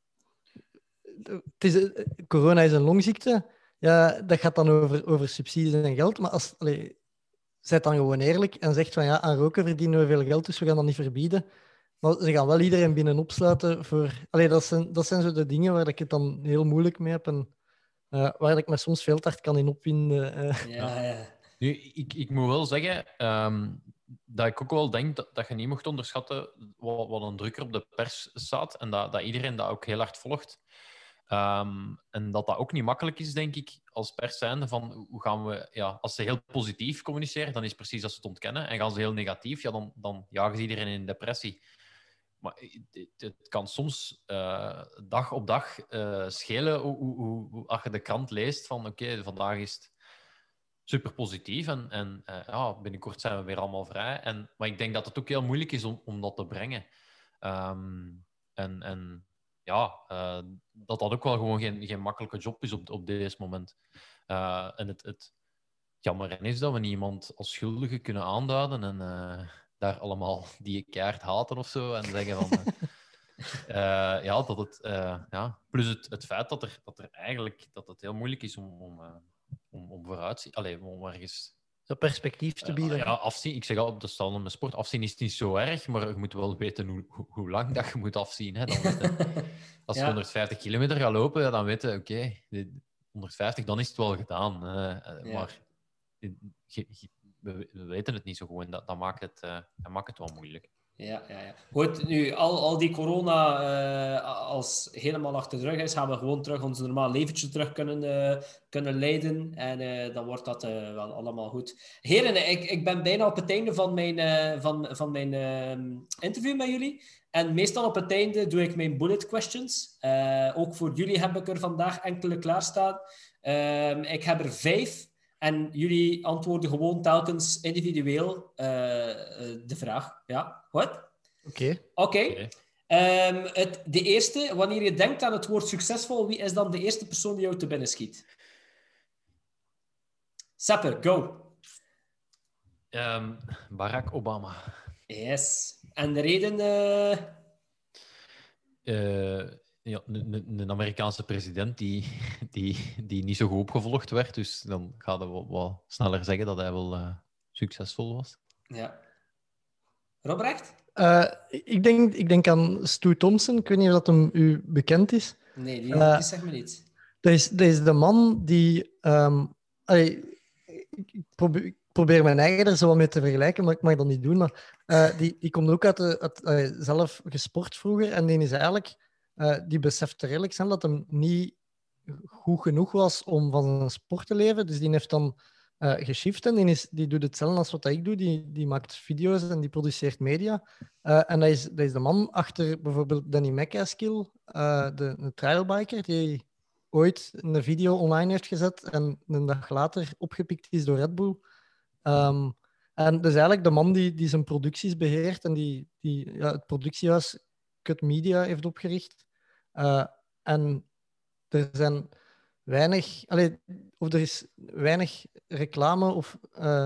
het is, corona is een longziekte, ja, dat gaat dan over, over subsidies en geld, maar als... Allee, zijt dan gewoon eerlijk en zegt van ja, aan roken verdienen we veel geld, dus we gaan dat niet verbieden. Maar ze gaan wel iedereen binnen opsluiten voor... Allee, dat zijn, dat zijn zo de dingen waar ik het dan heel moeilijk mee heb en uh, waar ik me soms veel te hard kan in opwinden. Uh. Ja, ja. Nu, ik, ik moet wel zeggen um, dat ik ook wel denk dat, dat je niet mocht onderschatten wat, wat een druk er op de pers staat en dat, dat iedereen dat ook heel hard volgt. Um, en dat dat ook niet makkelijk is, denk ik, als pers zijnde van hoe gaan we... Ja, als ze heel positief communiceren, dan is het precies dat ze het ontkennen. En gaan ze heel negatief, ja, dan, dan jagen ze iedereen in depressie. Maar het, het kan soms uh, dag op dag uh, schelen hoe, hoe, hoe, hoe, als je de krant leest van oké, okay, vandaag is het super positief en, en uh, ja, binnenkort zijn we weer allemaal vrij. En, maar ik denk dat het ook heel moeilijk is om, om dat te brengen. Um, en... en ja, uh, dat dat ook wel gewoon geen, geen makkelijke job is op, op deze moment. Uh, en het, het jammer is dat we niet iemand als schuldige kunnen aanduiden en uh, daar allemaal die keihard haten of zo en zeggen van... uh, ja, dat het... Uh, ja. Plus het, het feit dat er, dat er eigenlijk dat het heel moeilijk is om, om, uh, om, om vooruit... Allee, om ergens... Zo perspectief te bieden. Uh, ja, afzien. Ik zeg al, dat staat in mijn sport. Afzien is niet zo erg, maar je moet wel weten hoe, hoe, hoe lang dat je moet afzien. Hè. Dan je, als je ja. honderdvijftig kilometer gaat lopen, dan weet je, oké, okay, honderdvijftig, dan is het wel gedaan. Uh, ja. Maar je, je, we, we weten het niet zo goed en dat, dat, maakt, het, uh, dat maakt het wel moeilijk. Ja, ja, ja. Goed, nu, al, al die corona, uh, als helemaal achter de rug is, gaan we gewoon terug ons normaal leventje terug kunnen, uh, kunnen leiden. En uh, dan wordt dat uh, wel allemaal goed. Heren, ik, ik ben bijna op het einde van mijn, uh, van, van mijn uh, interview met jullie. En meestal op het einde doe ik mijn bullet questions. Uh, ook voor jullie heb ik er vandaag enkele klaarstaan. Uh, ik heb er vijf. En jullie antwoorden gewoon telkens individueel uh, de vraag. Ja, goed? Oké. Okay. Oké. Okay. Um, de eerste, wanneer je denkt aan het woord succesvol, wie is dan de eerste persoon die jou te binnen schiet? Seppe, go. Um, Barack Obama. Yes. En de reden... Uh... Uh, ja, een, een Amerikaanse president die, die, die niet zo goed opgevolgd werd. Dus dan gaat hij wel wat sneller zeggen dat hij wel uh, succesvol was. Ja. Robrecht? Uh, ik, denk, ik denk aan Stu Thompson. Ik weet niet of dat hem u bekend is. Nee, die, uh, die zegt me niet. Dat is, dat is de man die... Um, allee, ik, probeer, ik probeer mijn eigen er zo wat mee te vergelijken, maar ik mag dat niet doen. Maar uh, die, die komt ook uit... De, uit uh, zelf gesport vroeger. En die is eigenlijk... Uh, die beseft redelijk zijn dat hem niet goed genoeg was om van zijn sport te leven. Dus die heeft dan uh, geshift en die, is, die doet hetzelfde als wat ik doe. Die, die maakt video's en die produceert media. Uh, en dat is, dat is de man achter bijvoorbeeld Danny McCaskill, uh, de, de trailbiker, die ooit een video online heeft gezet en een dag later opgepikt is door Red Bull. Um, en dat is eigenlijk de man die, die zijn producties beheert en die, die ja, het productiehuis Cut Media heeft opgericht. Uh, en er zijn weinig, allee, of er is weinig reclame of uh,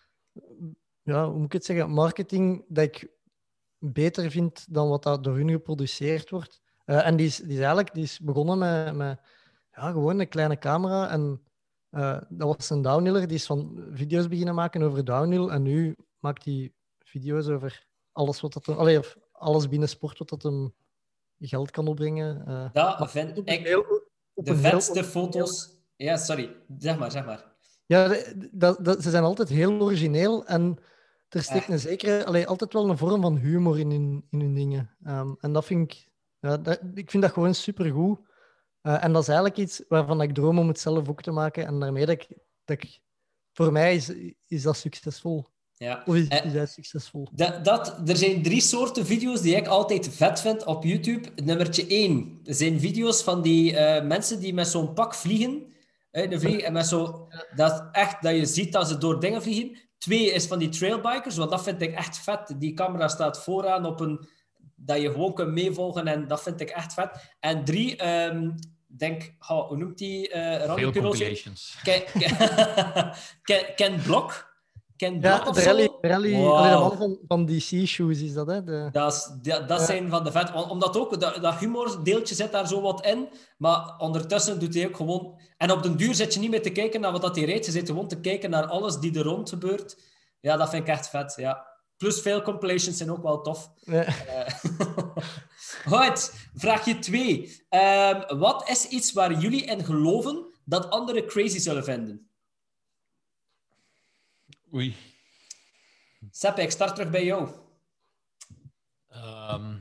ja, hoe moet ik het zeggen, marketing dat ik beter vind dan wat dat door hun geproduceerd wordt. Uh, en die is, die is eigenlijk die is begonnen met, met ja, gewoon een kleine camera en uh, dat was een downhiller, die is van video's beginnen maken over downhill en nu maakt hij video's over alles wat dat, allee, of alles binnen sport wat dat hem geld kan opbrengen. Uh, dat vind ik heel, de vetste heel... foto's. Ja, sorry. Zeg maar, zeg maar. Ja, dat, dat, ze zijn altijd heel origineel en er steekt een zekere, allee, altijd wel een vorm van humor in hun, in hun dingen. Um, en dat vind ik, ja, dat, ik vind dat gewoon supergoed. Uh, en dat is eigenlijk iets waarvan ik droom om het zelf ook te maken. En daarmee dat ik, dat ik voor mij is, is dat succesvol. Ja. Of is, is hij succesvol? Dat, dat, er zijn drie soorten video's die ik altijd vet vind op YouTube. Nummertje één zijn video's van die uh, mensen die met zo'n pak vliegen. Uit de vlieg, en met zo, dat is echt dat je ziet dat ze door dingen vliegen. Twee is van die trailbikers, want dat vind ik echt vet. Die camera staat vooraan op een... Dat je gewoon kunt meevolgen en dat vind ik echt vet. En drie, um, denk... Oh, hoe noemt die? Uh, Veel compilations. Ken, Ken, Ken Block? Ken ja, Block de rally, de rally wow. allee, de man van, van D C-shoes is dat, hè? De... Dat, is, dat, dat ja. zijn van de vet. Omdat ook, dat, dat humordeeltje zit daar zo wat in, maar ondertussen doet hij ook gewoon... En op den duur zit je niet meer te kijken naar wat dat hij rijdt, je zit gewoon te kijken naar alles die er rond gebeurt. Ja, dat vind ik echt vet, ja. Plus veel compilations zijn ook wel tof. Ja. Uh, Goed, vraagje twee. Um, wat is iets waar jullie in geloven dat anderen crazy zullen vinden? Oei. Seppe, ik start terug bij jou. Um,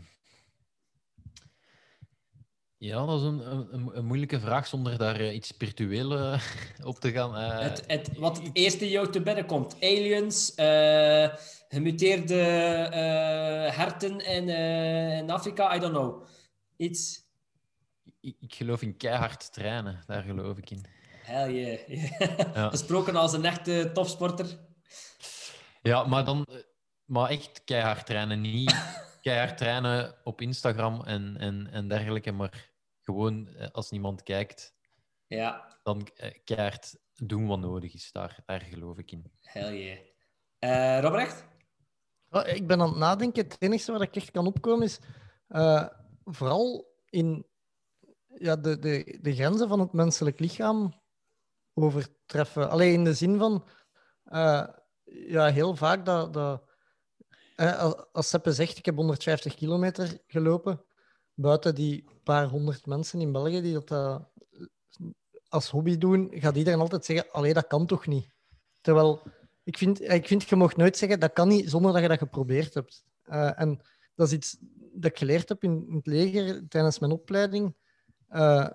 ja, dat is een, een, een moeilijke vraag zonder daar uh, iets spiritueel uh, op te gaan. Uh, het, het, wat het eerste jou te binnen komt. Aliens, uh, gemuteerde uh, herten in, uh, in Afrika, I don't know. Iets. Ik, ik geloof in keihard trainen, daar geloof ik in. Hell yeah. yeah. Ja. Gesproken als een echte topsporter. Ja, maar dan... Maar echt keihard trainen. Niet keihard trainen op Instagram en, en, en dergelijke, maar gewoon als niemand kijkt, ja. dan keihard doen wat nodig is. Daar, daar geloof ik in. Hell yeah. Uh, Robrecht? Oh, ik ben aan het nadenken. Het enige waar ik echt kan opkomen is uh, vooral in ja, de, de, de grenzen van het menselijk lichaam overtreffen. Alleen in de zin van uh, ja, heel vaak dat... dat als Seppe zegt, ik heb honderdvijftig kilometer gelopen, buiten die paar honderd mensen in België die dat uh, als hobby doen, gaat iedereen altijd zeggen, allee, dat kan toch niet? Terwijl ik vind, ik vind, je mag nooit zeggen, dat kan niet zonder dat je dat geprobeerd hebt. Uh, en dat is iets dat ik geleerd heb in, in het leger tijdens mijn opleiding. Uh,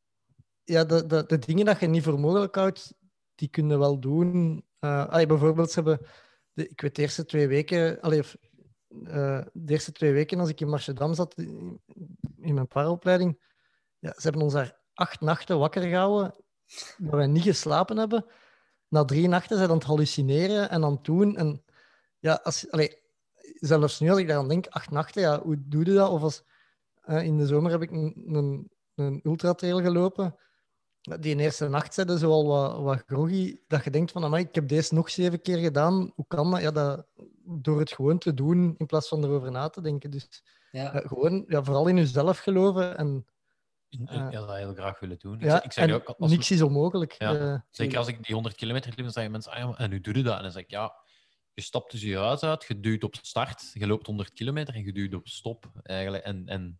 ja, de, de, de dingen dat je niet voor mogelijk houdt, die kun je wel doen. Uh, allee, bijvoorbeeld, ze hebben, de, ik weet de eerste twee weken, allee, of, uh, de eerste twee weken als ik in Amsterdam zat, in, in mijn paraopleiding, ja, ze hebben ons daar acht nachten wakker gehouden, dat wij niet geslapen hebben. Na drie nachten zijn we aan het hallucineren en aan het doen. En ja, als, allee, zelfs nu als ik daaraan denk, acht nachten, ja, hoe doe je dat? Of als, uh, in de zomer heb ik een, een, een ultratrail gelopen. Die eerste nacht zeiden ze al wat, wat groggy, dat je denkt van, amai, ik heb deze nog zeven keer gedaan. Hoe kan dat? Ja, dat door het gewoon te doen in plaats van erover na te denken. Dus ja. uh, gewoon ja, vooral in jezelf geloven en Uh, ja, dat heel graag willen doen. Ja, ik zeg en ook, als niks we, is onmogelijk. Ja, Uh, zeker als ik die honderd kilometer liep, dan zeggen mensen, ah, ja, en hoe doe je dat? En dan zeg ik, ja, je stapt dus je huis uit, je duwt op start, je loopt honderd kilometer en je duwt op stop. Eigenlijk. En, en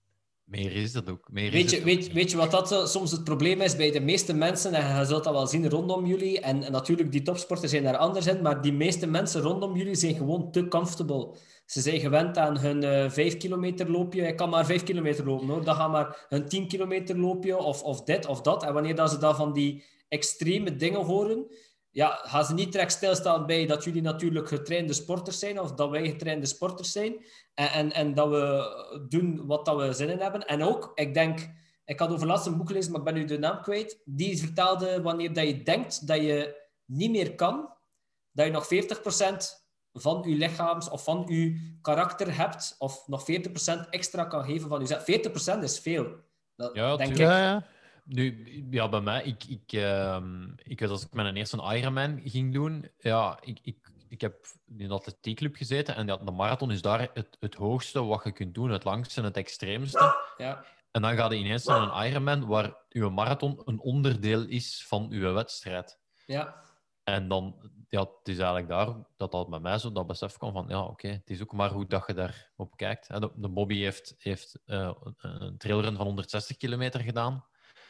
meer is dat ook. Meer weet, is je, het weet, ook weet je wat dat uh, soms het probleem is bij de meeste mensen? En je zult dat wel zien rondom jullie. En, en natuurlijk, die topsporters zijn daar anders in. Maar die meeste mensen rondom jullie zijn gewoon te comfortable. Ze zijn gewend aan hun uh, vijf kilometer loopje. Ik kan maar vijf kilometer lopen, hoor. Dan gaan maar hun tien kilometer loopje of, of dit of dat. En wanneer dat ze dan van die extreme dingen horen, ja, gaan ze niet direct stilstaan bij dat jullie natuurlijk getrainde sporters zijn of dat wij getrainde sporters zijn. En, en, en dat we doen wat dat we zin in hebben. En ook, ik denk... Ik had over laatst een boek gelezen, maar ik ben nu de naam kwijt. Die vertelde wanneer dat je denkt dat je niet meer kan, dat je nog veertig procent van je lichaams of van je karakter hebt, of nog veertig procent extra kan geven van jezelf. veertig procent is veel. Dat Ja, denk ik. ja, ja. Nu, ja, bij mij, ik, ik, uh, ik weet als ik mijn eerste Ironman ging doen, ja, ik, ik, ik heb in de atletiekclub gezeten en ja, de marathon is daar het, het hoogste wat je kunt doen, het langste en het extreemste. Ja. En dan ga je ineens naar een Ironman waar uw marathon een onderdeel is van uw wedstrijd. Ja. En dan, ja, het is eigenlijk daar dat dat bij mij zo dat besef kwam van, ja, oké, okay, het is ook maar hoe dat je daarop kijkt. De, de Bobby heeft, heeft uh, een trailrun van honderdzestig kilometer gedaan.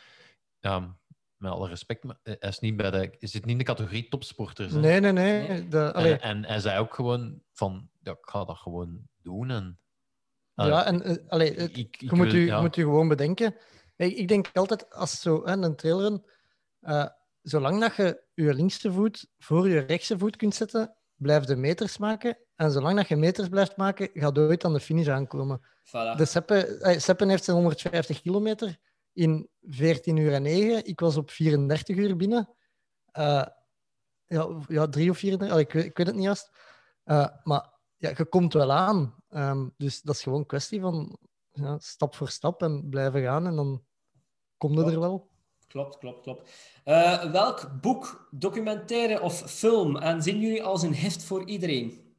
Um, met alle respect, maar hij is niet bij de, zit niet in de categorie topsporters. Hè? Nee, nee, nee. De, en, en hij zei ook gewoon van, ja, ik ga dat gewoon doen. En, uh, ja, en uh, allee, het, ik, ik je, moet wil, u, ja. je moet je gewoon bedenken. Ik, ik denk altijd, als zo hè, een trailrun, uh, zolang dat je je linkse voet voor je rechtse voet kunt zetten, blijf je meters maken. En zolang dat je meters blijft maken, gaat je ooit aan de finish aankomen. Voilà. De Seppe, uh, Seppen heeft zijn honderdvijftig kilometer in veertien uur en negen. Ik was op vierendertig uur binnen. Uh, ja, ja, drie of vierendertig. Oh, ik, weet, ik weet het niet juist. Uh, maar ja, je komt wel aan. Um, dus dat is gewoon een kwestie van ja, stap voor stap en blijven gaan. En dan kom je er wel. Klopt, klopt, klopt. Uh, welk boek, documentaire of film aanzien jullie als een gift voor iedereen?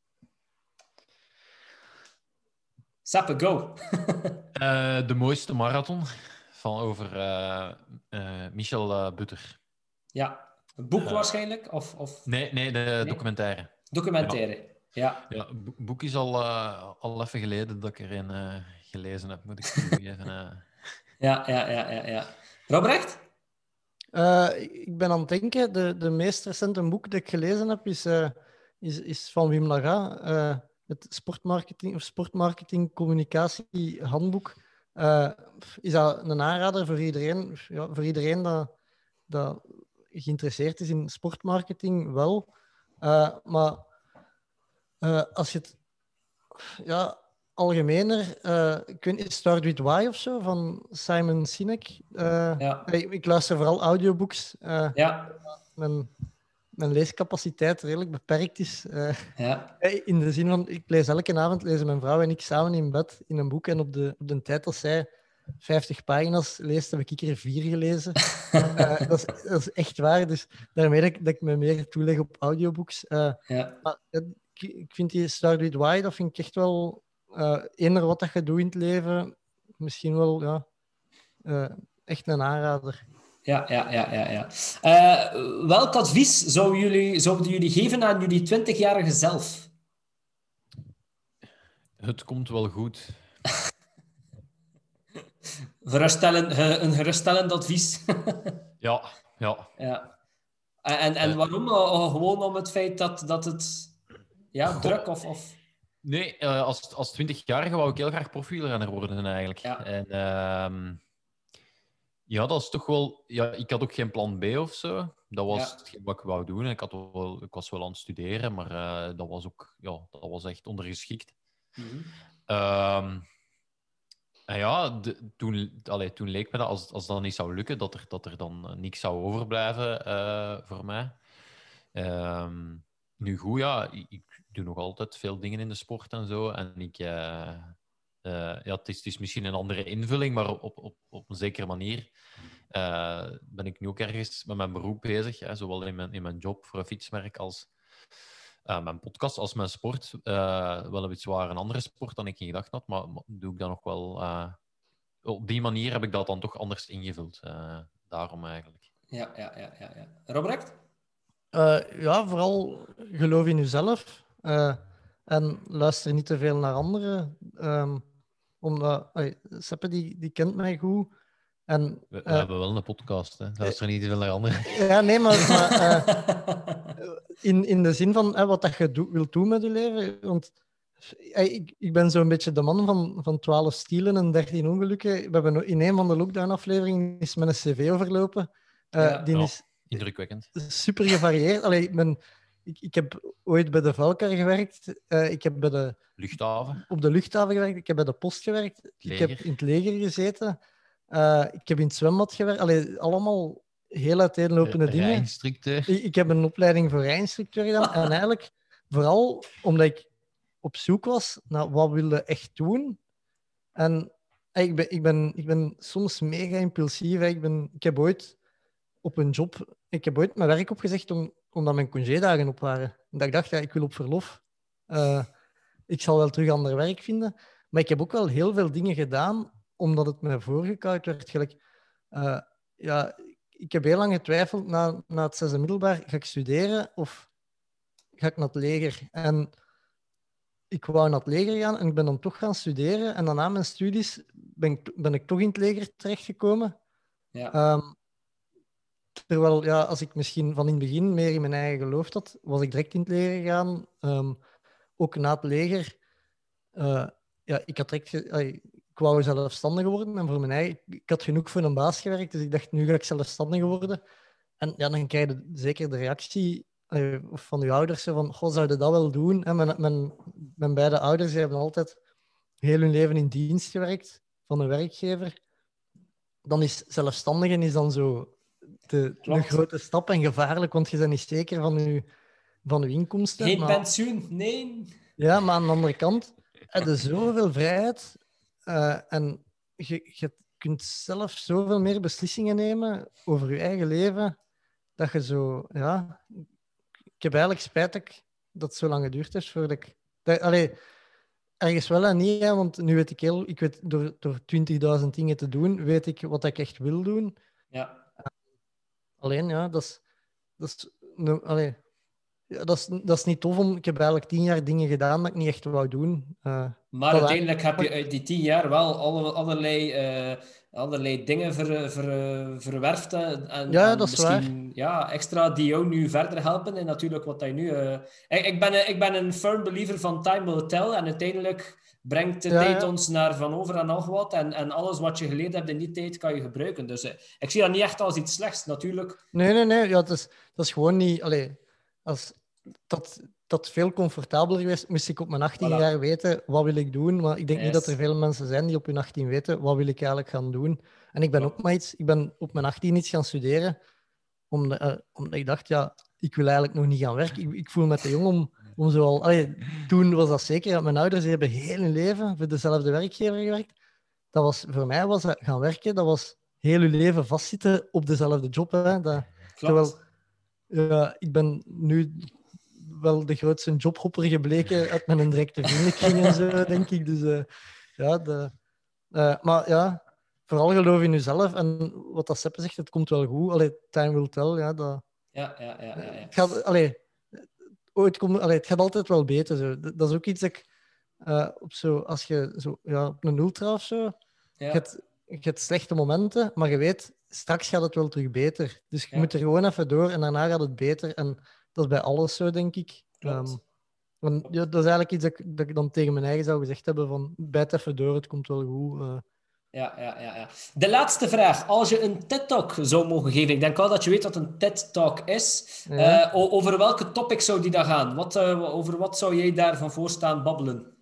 Sappe, go! uh, de mooiste marathon. Van over uh, uh, Michel uh, Butter. Ja, een boek uh, waarschijnlijk? Of, of... Nee, nee, de nee? documentaire. Documentaire, ja. Ja, het ja, boek is al, uh, al even geleden dat ik erin uh, gelezen heb, moet ik toegeven. Uh... ja, ja, ja, ja, ja. Robrecht? Uh, ik ben aan het denken, de, de meest recente boek dat ik gelezen heb is, uh, is, is van Wim Laga. Uh, het sportmarketing of sportmarketing communicatie handboek. Uh, is dat een aanrader voor iedereen? Ja, voor iedereen dat, dat geïnteresseerd is in sportmarketing wel. Uh, maar uh, als je het ja, algemener, uh, ik weet niet, Start With Why of zo van Simon Sinek. Uh, ja. ik, ik luister vooral audiobooks. Uh, ja. Mijn, mijn leescapaciteit redelijk beperkt is. Uh, ja. In de zin van, ik lees elke avond, lezen mijn vrouw en ik samen in bed in een boek en op de, op de tijd als zij vijftig pagina's leest, heb ik er vier gelezen. uh, dat, is, dat is echt waar, dus daarmee dat ik, dat ik me meer toeleg op audiobooks. Uh, ja. Maar uh, ik, ik vind die Start With Why, dat vind ik echt wel uh, eender wat dat je doet in het leven, misschien wel ja, uh, echt een aanrader. Ja, ja, ja, ja. ja. Uh, welk advies zou jullie, zouden jullie geven aan jullie twintigjarige zelf? Het komt wel goed. Geruststellend, een geruststellend advies. ja, ja. ja. En, en, en waarom? Uh, gewoon om het feit dat, dat het... Ja, Goh. druk of... of... Nee, uh, als, als twintigjarige wou ik heel graag profielrenner worden eigenlijk. Ja. En uh, ja, dat is toch wel... Ja, ik had ook geen plan B of zo. Dat was Ja. hetgeen wat ik wou doen. Ik, had wel, ik was wel aan het studeren, maar uh, dat was ook... Ja, dat was echt ondergeschikt. Mm-hmm. Uh, en ja, de, toen, allee, toen leek me dat als, als dat niet zou lukken, dat er, dat er dan uh, niks zou overblijven uh, voor mij. Uh, nu goed, ja, ik, ik doe nog altijd veel dingen in de sport en zo. En ik, uh, uh, ja, het, is, het is misschien een andere invulling, maar op, op, op een zekere manier uh, ben ik nu ook ergens met mijn beroep bezig. Hè, zowel in mijn, in mijn job voor een fietsmerk als uh, mijn podcast, als mijn sport. Uh, wel een beetje zwaar een andere sport dan ik in gedachten had, maar, maar doe ik dat nog wel... Uh, op die manier heb ik dat dan toch anders ingevuld. Uh, daarom eigenlijk. Ja, ja, ja, ja, ja. Robert? Uh, ja, vooral geloof in jezelf. Uh, en luister niet te veel naar anderen. Um, omdat, uh, Seppe, die, die kent mij goed. En, uh, we, we hebben wel een podcast, hè. Luister niet te veel naar anderen. Ja, nee, maar... maar uh, in, in de zin van uh, wat dat je do- wilt doen met je leven. Want uh, ik, ik ben zo'n beetje de man van, van twaalf stielen en dertien ongelukken. We hebben in een van de lockdown-afleveringen is met een cv overlopen. Uh, Ja. die Ja. is Indrukwekkend. super gevarieerd. Allee, ik, ben, ik, ik heb ooit bij de Valkar gewerkt. Uh, ik heb bij de, Luchthaven. op de luchthaven gewerkt. Ik heb bij de post gewerkt. Leger. Ik heb in het leger gezeten. Uh, ik heb in het zwembad gewerkt. Allee, allemaal heel uiteenlopende R- dingen. Rijinstructeur. Ik, ik heb een opleiding voor rijinstructeur gedaan. En eigenlijk vooral omdat ik op zoek was naar wat wilde echt doen. En uh, ik, ben, ik, ben, ik ben soms mega impulsief. Ik, ben, ik heb ooit... op een job... Ik heb ooit mijn werk opgezegd om, omdat mijn congédagen op waren. Dat ik dacht, ja, ik wil op verlof. Uh, ik zal wel terug ander werk vinden. Maar ik heb ook wel heel veel dingen gedaan, omdat het mij voorgekoud werd. Gelijk, uh, ja, ik heb heel lang getwijfeld na, na het zesde middelbaar. Ga ik studeren of ga ik naar het leger? En ik wou naar het leger gaan en ik ben dan toch gaan studeren. En dan na mijn studies ben ik, ben ik toch in het leger terechtgekomen. Ja. Um, Terwijl, ja, als ik misschien van in het begin meer in mijn eigen geloofd had, was ik direct in het leger gegaan. Um, ook na het leger. Uh, ja, ik had direct... Ge- uh, ik wou zelfstandig worden. En voor mijn eigen... Ik had genoeg voor een baas gewerkt, dus ik dacht, nu ga ik zelfstandig worden. En ja, dan krijg je zeker de reactie uh, van je ouders van, goh, zou je dat wel doen? En mijn, mijn, mijn beide ouders die hebben altijd heel hun leven in dienst gewerkt van een werkgever. Dan is zelfstandigen is dan zo... De, de grote stap en gevaarlijk, want je bent niet zeker van je, van je inkomsten. Geen maar, pensioen, nee. Ja, maar aan de andere kant heb je zoveel vrijheid uh, en je, je kunt zelf zoveel meer beslissingen nemen over je eigen leven, dat je zo... Ja, ik heb eigenlijk spijt dat, ik, dat het zo lang geduurd heeft voordat ik... Dat, allee, ergens wel en niet, hè, want nu weet ik heel... Ik weet, door, door twintigduizend dingen te doen, weet ik wat ik echt wil doen. Ja. Alleen, ja, dat is... Dat is, no, allee, ja, dat, is, dat is niet tof. Om, ik heb eigenlijk tien jaar dingen gedaan dat ik niet echt wou doen. Uh, maar uiteindelijk heb je uit die tien jaar wel alle, allerlei, uh, allerlei dingen ver, ver, verwerft. En, ja, en dat is misschien waar. Ja, extra die jou nu verder helpen. En natuurlijk wat hij nu... Uh, ik, ik, ben, ik ben een firm believer van time will tell. En uiteindelijk brengt de ja, tijd ja. ons naar van over en nog wat. En, en alles wat je geleerd hebt in die tijd kan je gebruiken. Dus uh, ik zie dat niet echt als iets slechts, natuurlijk. Nee, nee, nee. Ja, dat, is, dat is gewoon niet... Allee, als, dat, dat veel comfortabeler geweest, moest ik op mijn achttien Voilà. jaar weten, wat wil ik doen? Maar ik denk Yes. niet dat er veel mensen zijn die op hun achttien weten, wat wil ik eigenlijk gaan doen? En ik ben ook maar iets... Ik ben op mijn achttien iets gaan studeren, omdat, uh, omdat ik dacht, ja, ik wil eigenlijk nog niet gaan werken. Ik, ik voel me te jong om, om zoal... Allee, toen was dat zeker. Ja, mijn ouders die hebben heel hun leven voor dezelfde werkgever gewerkt. Dat was, voor mij was dat gaan werken, dat was heel je leven vastzitten op dezelfde job. Hè. Dat, terwijl, ja, ik ben nu wel de grootste jobhopper gebleken uit mijn directe vriendenkring en zo, denk ik. Dus uh, ja, de, uh, maar ja, vooral geloof in jezelf. En wat dat Seppe zegt, het komt wel goed. Allee, time will tell. Ja, dat, ja, ja, ja, ja, ja. Het gaat, allee, ooit komt, allee, het gaat altijd wel beter. Zo. Dat, dat is ook iets dat ik uh, op zo, als je zo, ja, op een ultra of zo, Ja. je, hebt, je hebt slechte momenten, maar je weet, straks gaat het wel terug beter. Dus je Ja. moet er gewoon even door en daarna gaat het beter. En dat is bij alles zo, denk ik. Klopt. Ehm, want, ja, dat is eigenlijk iets dat ik, dat ik dan tegen mijn eigen zou gezegd hebben van bijt even door, het komt wel goed. eh. Ja, ja, ja, ja. De laatste vraag. Als je een TED-talk zou mogen geven, ik denk wel dat je weet wat een TED-talk is. Ja. Eh, o- over welke topic zou die dan gaan? Wat, eh, over wat zou jij daarvan voorstaan babbelen?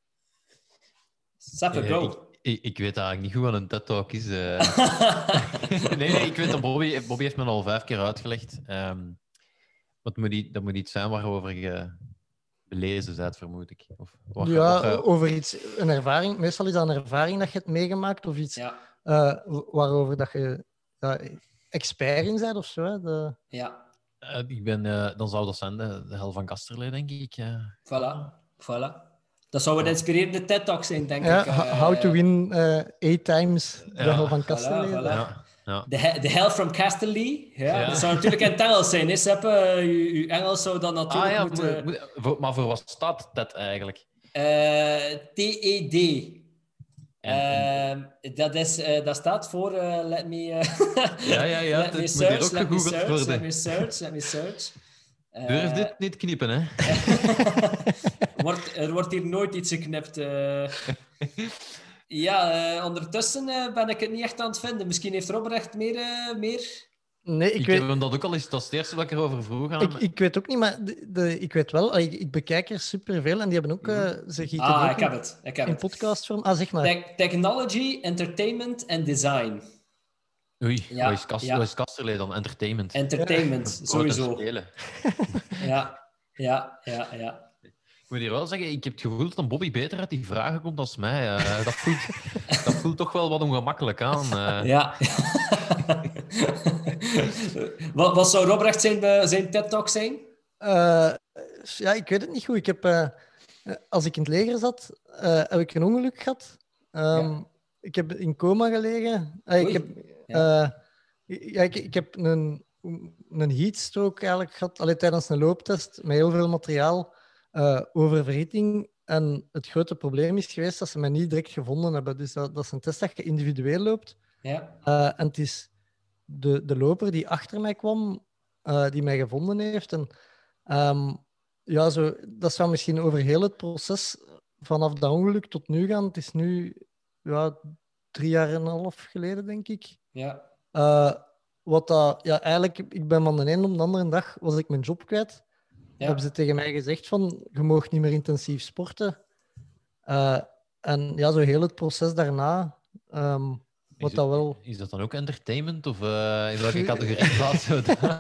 Seppe, Eh, go. ik, ik, ik weet eigenlijk niet goed wat een TED-talk is. eh. nee, nee, ik weet dat Bobby... Bobby heeft me al vijf keer uitgelegd. Ehm, wat moet die, dat moet iets zijn waarover je belezen bent, vermoed ik. Of wat, Ja, wat je- over iets, een ervaring. Meestal is dat een ervaring dat je hebt meegemaakt of iets Ja, eh, waarover dat je ja, expert in bent of zo. Hè. De, ja. eh, ik ben, eh, dan zou dat zijn de, de hel van Kasterlee, denk ik. eh. Voilà, voilà. Dat zou een inspirerende TED-talk zijn, denk ja, ik. ho- eh. How to win eh, eight times de Ja, hel van voilà, Kasterlee. voilà. Ja, ja. De, he- de Hell from Casterly. Ja, Ja. Dat zou natuurlijk in het Engels zijn, hè, Seppe? Eh, Je, je Engels zou dan natuurlijk Ah ja, moeten... moet- moet- voor- maar voor wat staat TED eigenlijk? eh, T E D. En- en- Ehm, dat, is, eh, dat staat voor... eh, let me... eh, Ja, ja, ja, let het me moet search, hier ook let me gegoogeld search, worden. let me search, let me search. Eh, Durf dit niet knippen, hè? wordt, er wordt hier nooit iets geknipt. eh. Ja, eh, ondertussen eh, ben ik het niet echt aan het vinden. Misschien heeft Robrecht meer... eh, meer... Nee, Ik, ik weet, heb hem dat ook al eens... Dat is het eerste dat ik erover vroeg aan ik, hem. ik weet ook niet, maar de, de- ik weet wel, ik, ik bekijk er superveel en die hebben ook, eh, ze gieten Ah, die ook ik heb in, het. Ik heb in het. podcastvorm. Ah, zeg maar. Te- technology, entertainment en design. Oei, Ja, wat is, Kast, ja. wat is Kasterlee dan? Entertainment. Entertainment, Wat een sowieso. spelen. Ja, ja, ja, ja. Ik moet hier wel zeggen, ik heb het gevoel dat een Bobby beter uit die vragen komt dan mij. Eh, dat, voelt, dat voelt toch wel wat ongemakkelijk aan. eh. Ja. wat, wat zou Robrecht zijn, bij- zijn TED-talk zijn? Eh, ja, ik weet het niet goed. Ik heb, eh, eh, als ik in het leger zat, eh, heb ik een ongeluk gehad. Ehm, Ja. Ik heb in coma gelegen. Eh, ik, Oei. heb, Ja. eh, ja, ik, ik heb een, een heatstroke eigenlijk gehad allee, tijdens een looptest met heel veel materiaal eh, over verhitting. En het grote probleem is geweest dat ze mij niet direct gevonden hebben. Dus dat, dat is een test dat je individueel loopt. Ja. Uh, en het is de, de loper die achter mij kwam, uh, die mij gevonden heeft. En, um, ja, zo, dat zou misschien over heel het proces vanaf dat ongeluk tot nu gaan. Het is nu ja, drie jaar en een half geleden, denk ik. Ja. Uh, wat dat, ja, eigenlijk, ik ben van de een op de andere dag was ik mijn job kwijt. Ja. Hebben ze tegen mij gezegd van, je mag niet meer intensief sporten. Uh, en ja, zo heel het proces daarna... Um, Wat Is, dat wel... is dat dan ook entertainment? Of uh, in welke categorie plaatsen we dat?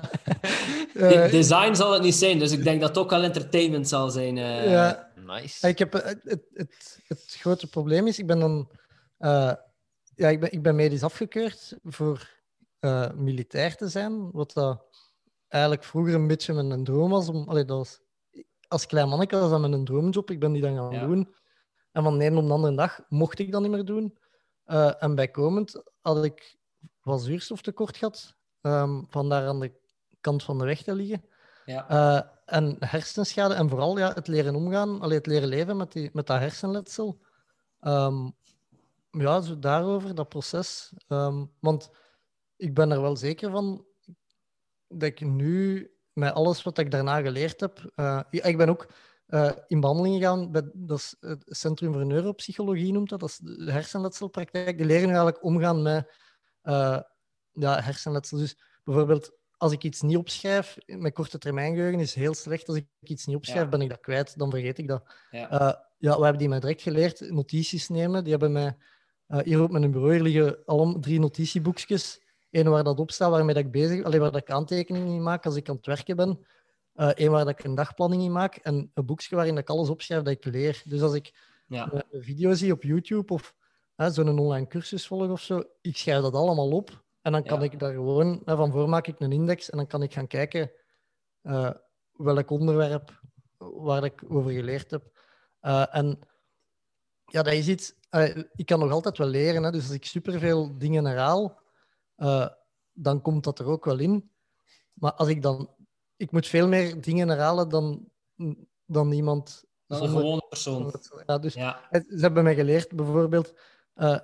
Uh, Design zal het niet zijn, dus ik denk dat het ook al entertainment zal zijn. Uh... Ja. Nice. Ik heb, het, het, het, het grote probleem is, ik ben dan... Uh, ja, ik ben, ik ben medisch afgekeurd voor uh, militair te zijn, wat dat eigenlijk vroeger een beetje mijn droom was. Om, allee, dat was als klein manneke was dat mijn droomjob, ik ben die dan gaan ja. doen. En van de een op de andere dag mocht ik dat niet meer doen. Uh, en bijkomend had ik wat zuurstoftekort gehad, um, vandaar aan de kant van de weg te liggen. Ja. Uh, en hersenschade en vooral ja, het leren omgaan, allee, het leren leven met, die, met dat hersenletsel. Um, ja, zo daarover, dat proces. Um, want ik ben er wel zeker van dat ik nu, met alles wat ik daarna geleerd heb... Uh, ik ben ook... Uh, in behandeling gegaan, bij, dat is het Centrum voor Neuropsychologie noemt dat, dat is de hersenletselpraktijk. Die leren nu eigenlijk omgaan met uh, ja, hersenletsel. Dus bijvoorbeeld, als ik iets niet opschrijf, mijn korte termijn geheugen is heel slecht. Als ik iets niet opschrijf, ja. ben ik dat kwijt, dan vergeet ik dat. Ja, uh, ja we hebben die mij direct geleerd, notities nemen. Die hebben mij, uh, hier op mijn bureau hier liggen al drie notitieboekjes. Eén waar dat op staat, waarmee dat ik bezig alleen waar dat ik aantekeningen in maak als ik aan het werken ben. Uh, een waar dat ik een dagplanning in maak en een boekje waarin ik alles opschrijf dat ik leer. Dus als ik ja. een video zie op YouTube of uh, zo'n online cursus volg of zo, ik schrijf dat allemaal op en dan kan ja. ik daar gewoon, uh, van voor maak ik een index en dan kan ik gaan kijken uh, welk onderwerp waar ik over geleerd heb. Uh, en ja, dat is iets, uh, ik kan nog altijd wel leren, hè, dus als ik superveel dingen herhaal, uh, dan komt dat er ook wel in. Maar als ik dan Ik moet veel meer dingen herhalen dan, dan iemand... Dan een gewone persoon. Ja, dus ja. Ze hebben mij geleerd, bijvoorbeeld... Uh,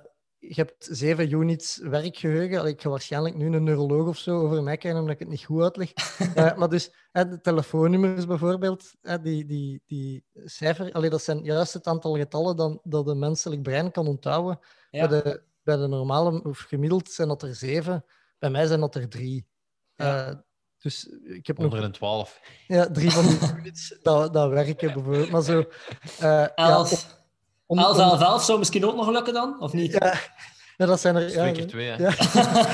je hebt zeven units werkgeheugen. Allee, ik ga waarschijnlijk nu een neuroloog of zo over mij krijgen, omdat ik het niet goed uitleg. uh, maar dus uh, de telefoonnummers bijvoorbeeld, uh, die, die, die cijfer, allee, dat zijn juist het aantal getallen dan, dat een menselijk brein kan onthouden. Ja. Bij, de, bij de normale, of gemiddeld, zijn dat er zeven. Bij mij zijn dat er drie. Ja. Uh, dus ik heb nog honderdtwaalf. ja, drie van die units dat, dat werken bijvoorbeeld. Maar zo... Uh, elf. Ja, om, elf, om, elf, elf zou misschien ook nog lukken dan, of niet? ja, ja, dat zijn er... Twee Ja, keer twee, hè. ja.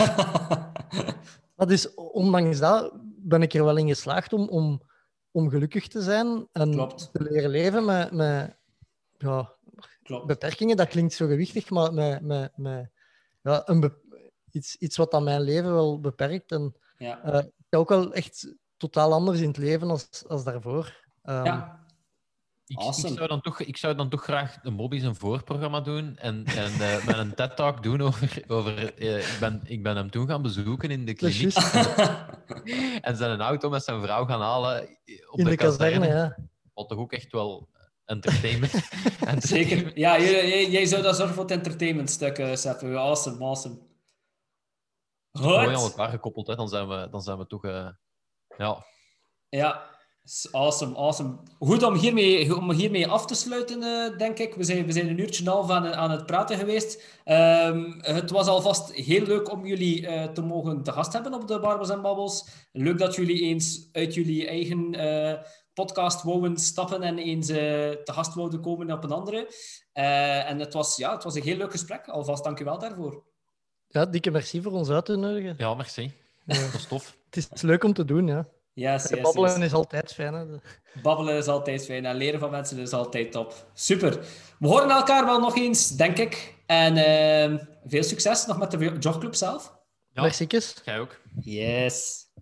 Maar dus, ondanks dat ben ik er wel in geslaagd om, om, om gelukkig te zijn en Klopt. te leren leven met, met ja, Klopt. beperkingen. Dat klinkt zo gewichtig, maar met, met, met ja, een be- iets, iets wat aan mijn leven wel beperkt. En Ja. uh, ik ga ook wel echt totaal anders in het leven als, als daarvoor. Um, Ja. Ik, Awesome. ik, zou dan toch, ik zou dan toch graag een Bobby zijn voorprogramma doen en, en uh, met een TED-talk doen over... over uh, ik, ben, ik ben hem toen gaan bezoeken in de dat is kliniek juist en zijn auto met zijn vrouw gaan halen op in de, de kazerne, ja. Wat toch ook echt wel entertainment. entertainment. Zeker. Ja, jij, jij, jij zou dat zorgen voor het entertainmentstuk, uh, Seppe. Awesome, awesome. Mooi aan Goed. elkaar gekoppeld, hè. Dan, zijn we, dan zijn we toch... Uh, ja... Ja, awesome, awesome. Goed om hiermee, om hiermee af te sluiten, uh, denk ik. We zijn, we zijn een uurtje en een half aan, aan het praten geweest. Um, het was alvast heel leuk om jullie uh, te mogen te gast hebben op de Barbers en Babbels. Leuk dat jullie eens uit jullie eigen uh, podcast wouden stappen en eens uh, te gast wouden komen op een andere. Uh, en het was, ja, het was een heel leuk gesprek. Alvast dank je wel daarvoor. Ja, dikke merci voor ons uit te nodigen. Ja, merci. Ja. Dat is tof. Het is leuk om te doen, ja. Yes, yes, Babbelen yes. is altijd fijn, hè. Babbelen is altijd fijn en leren van mensen is altijd top. Super. We horen elkaar wel nog eens, denk ik. En uh, veel succes nog met de jogclub zelf. Ja, Merci. jij ook. Yes.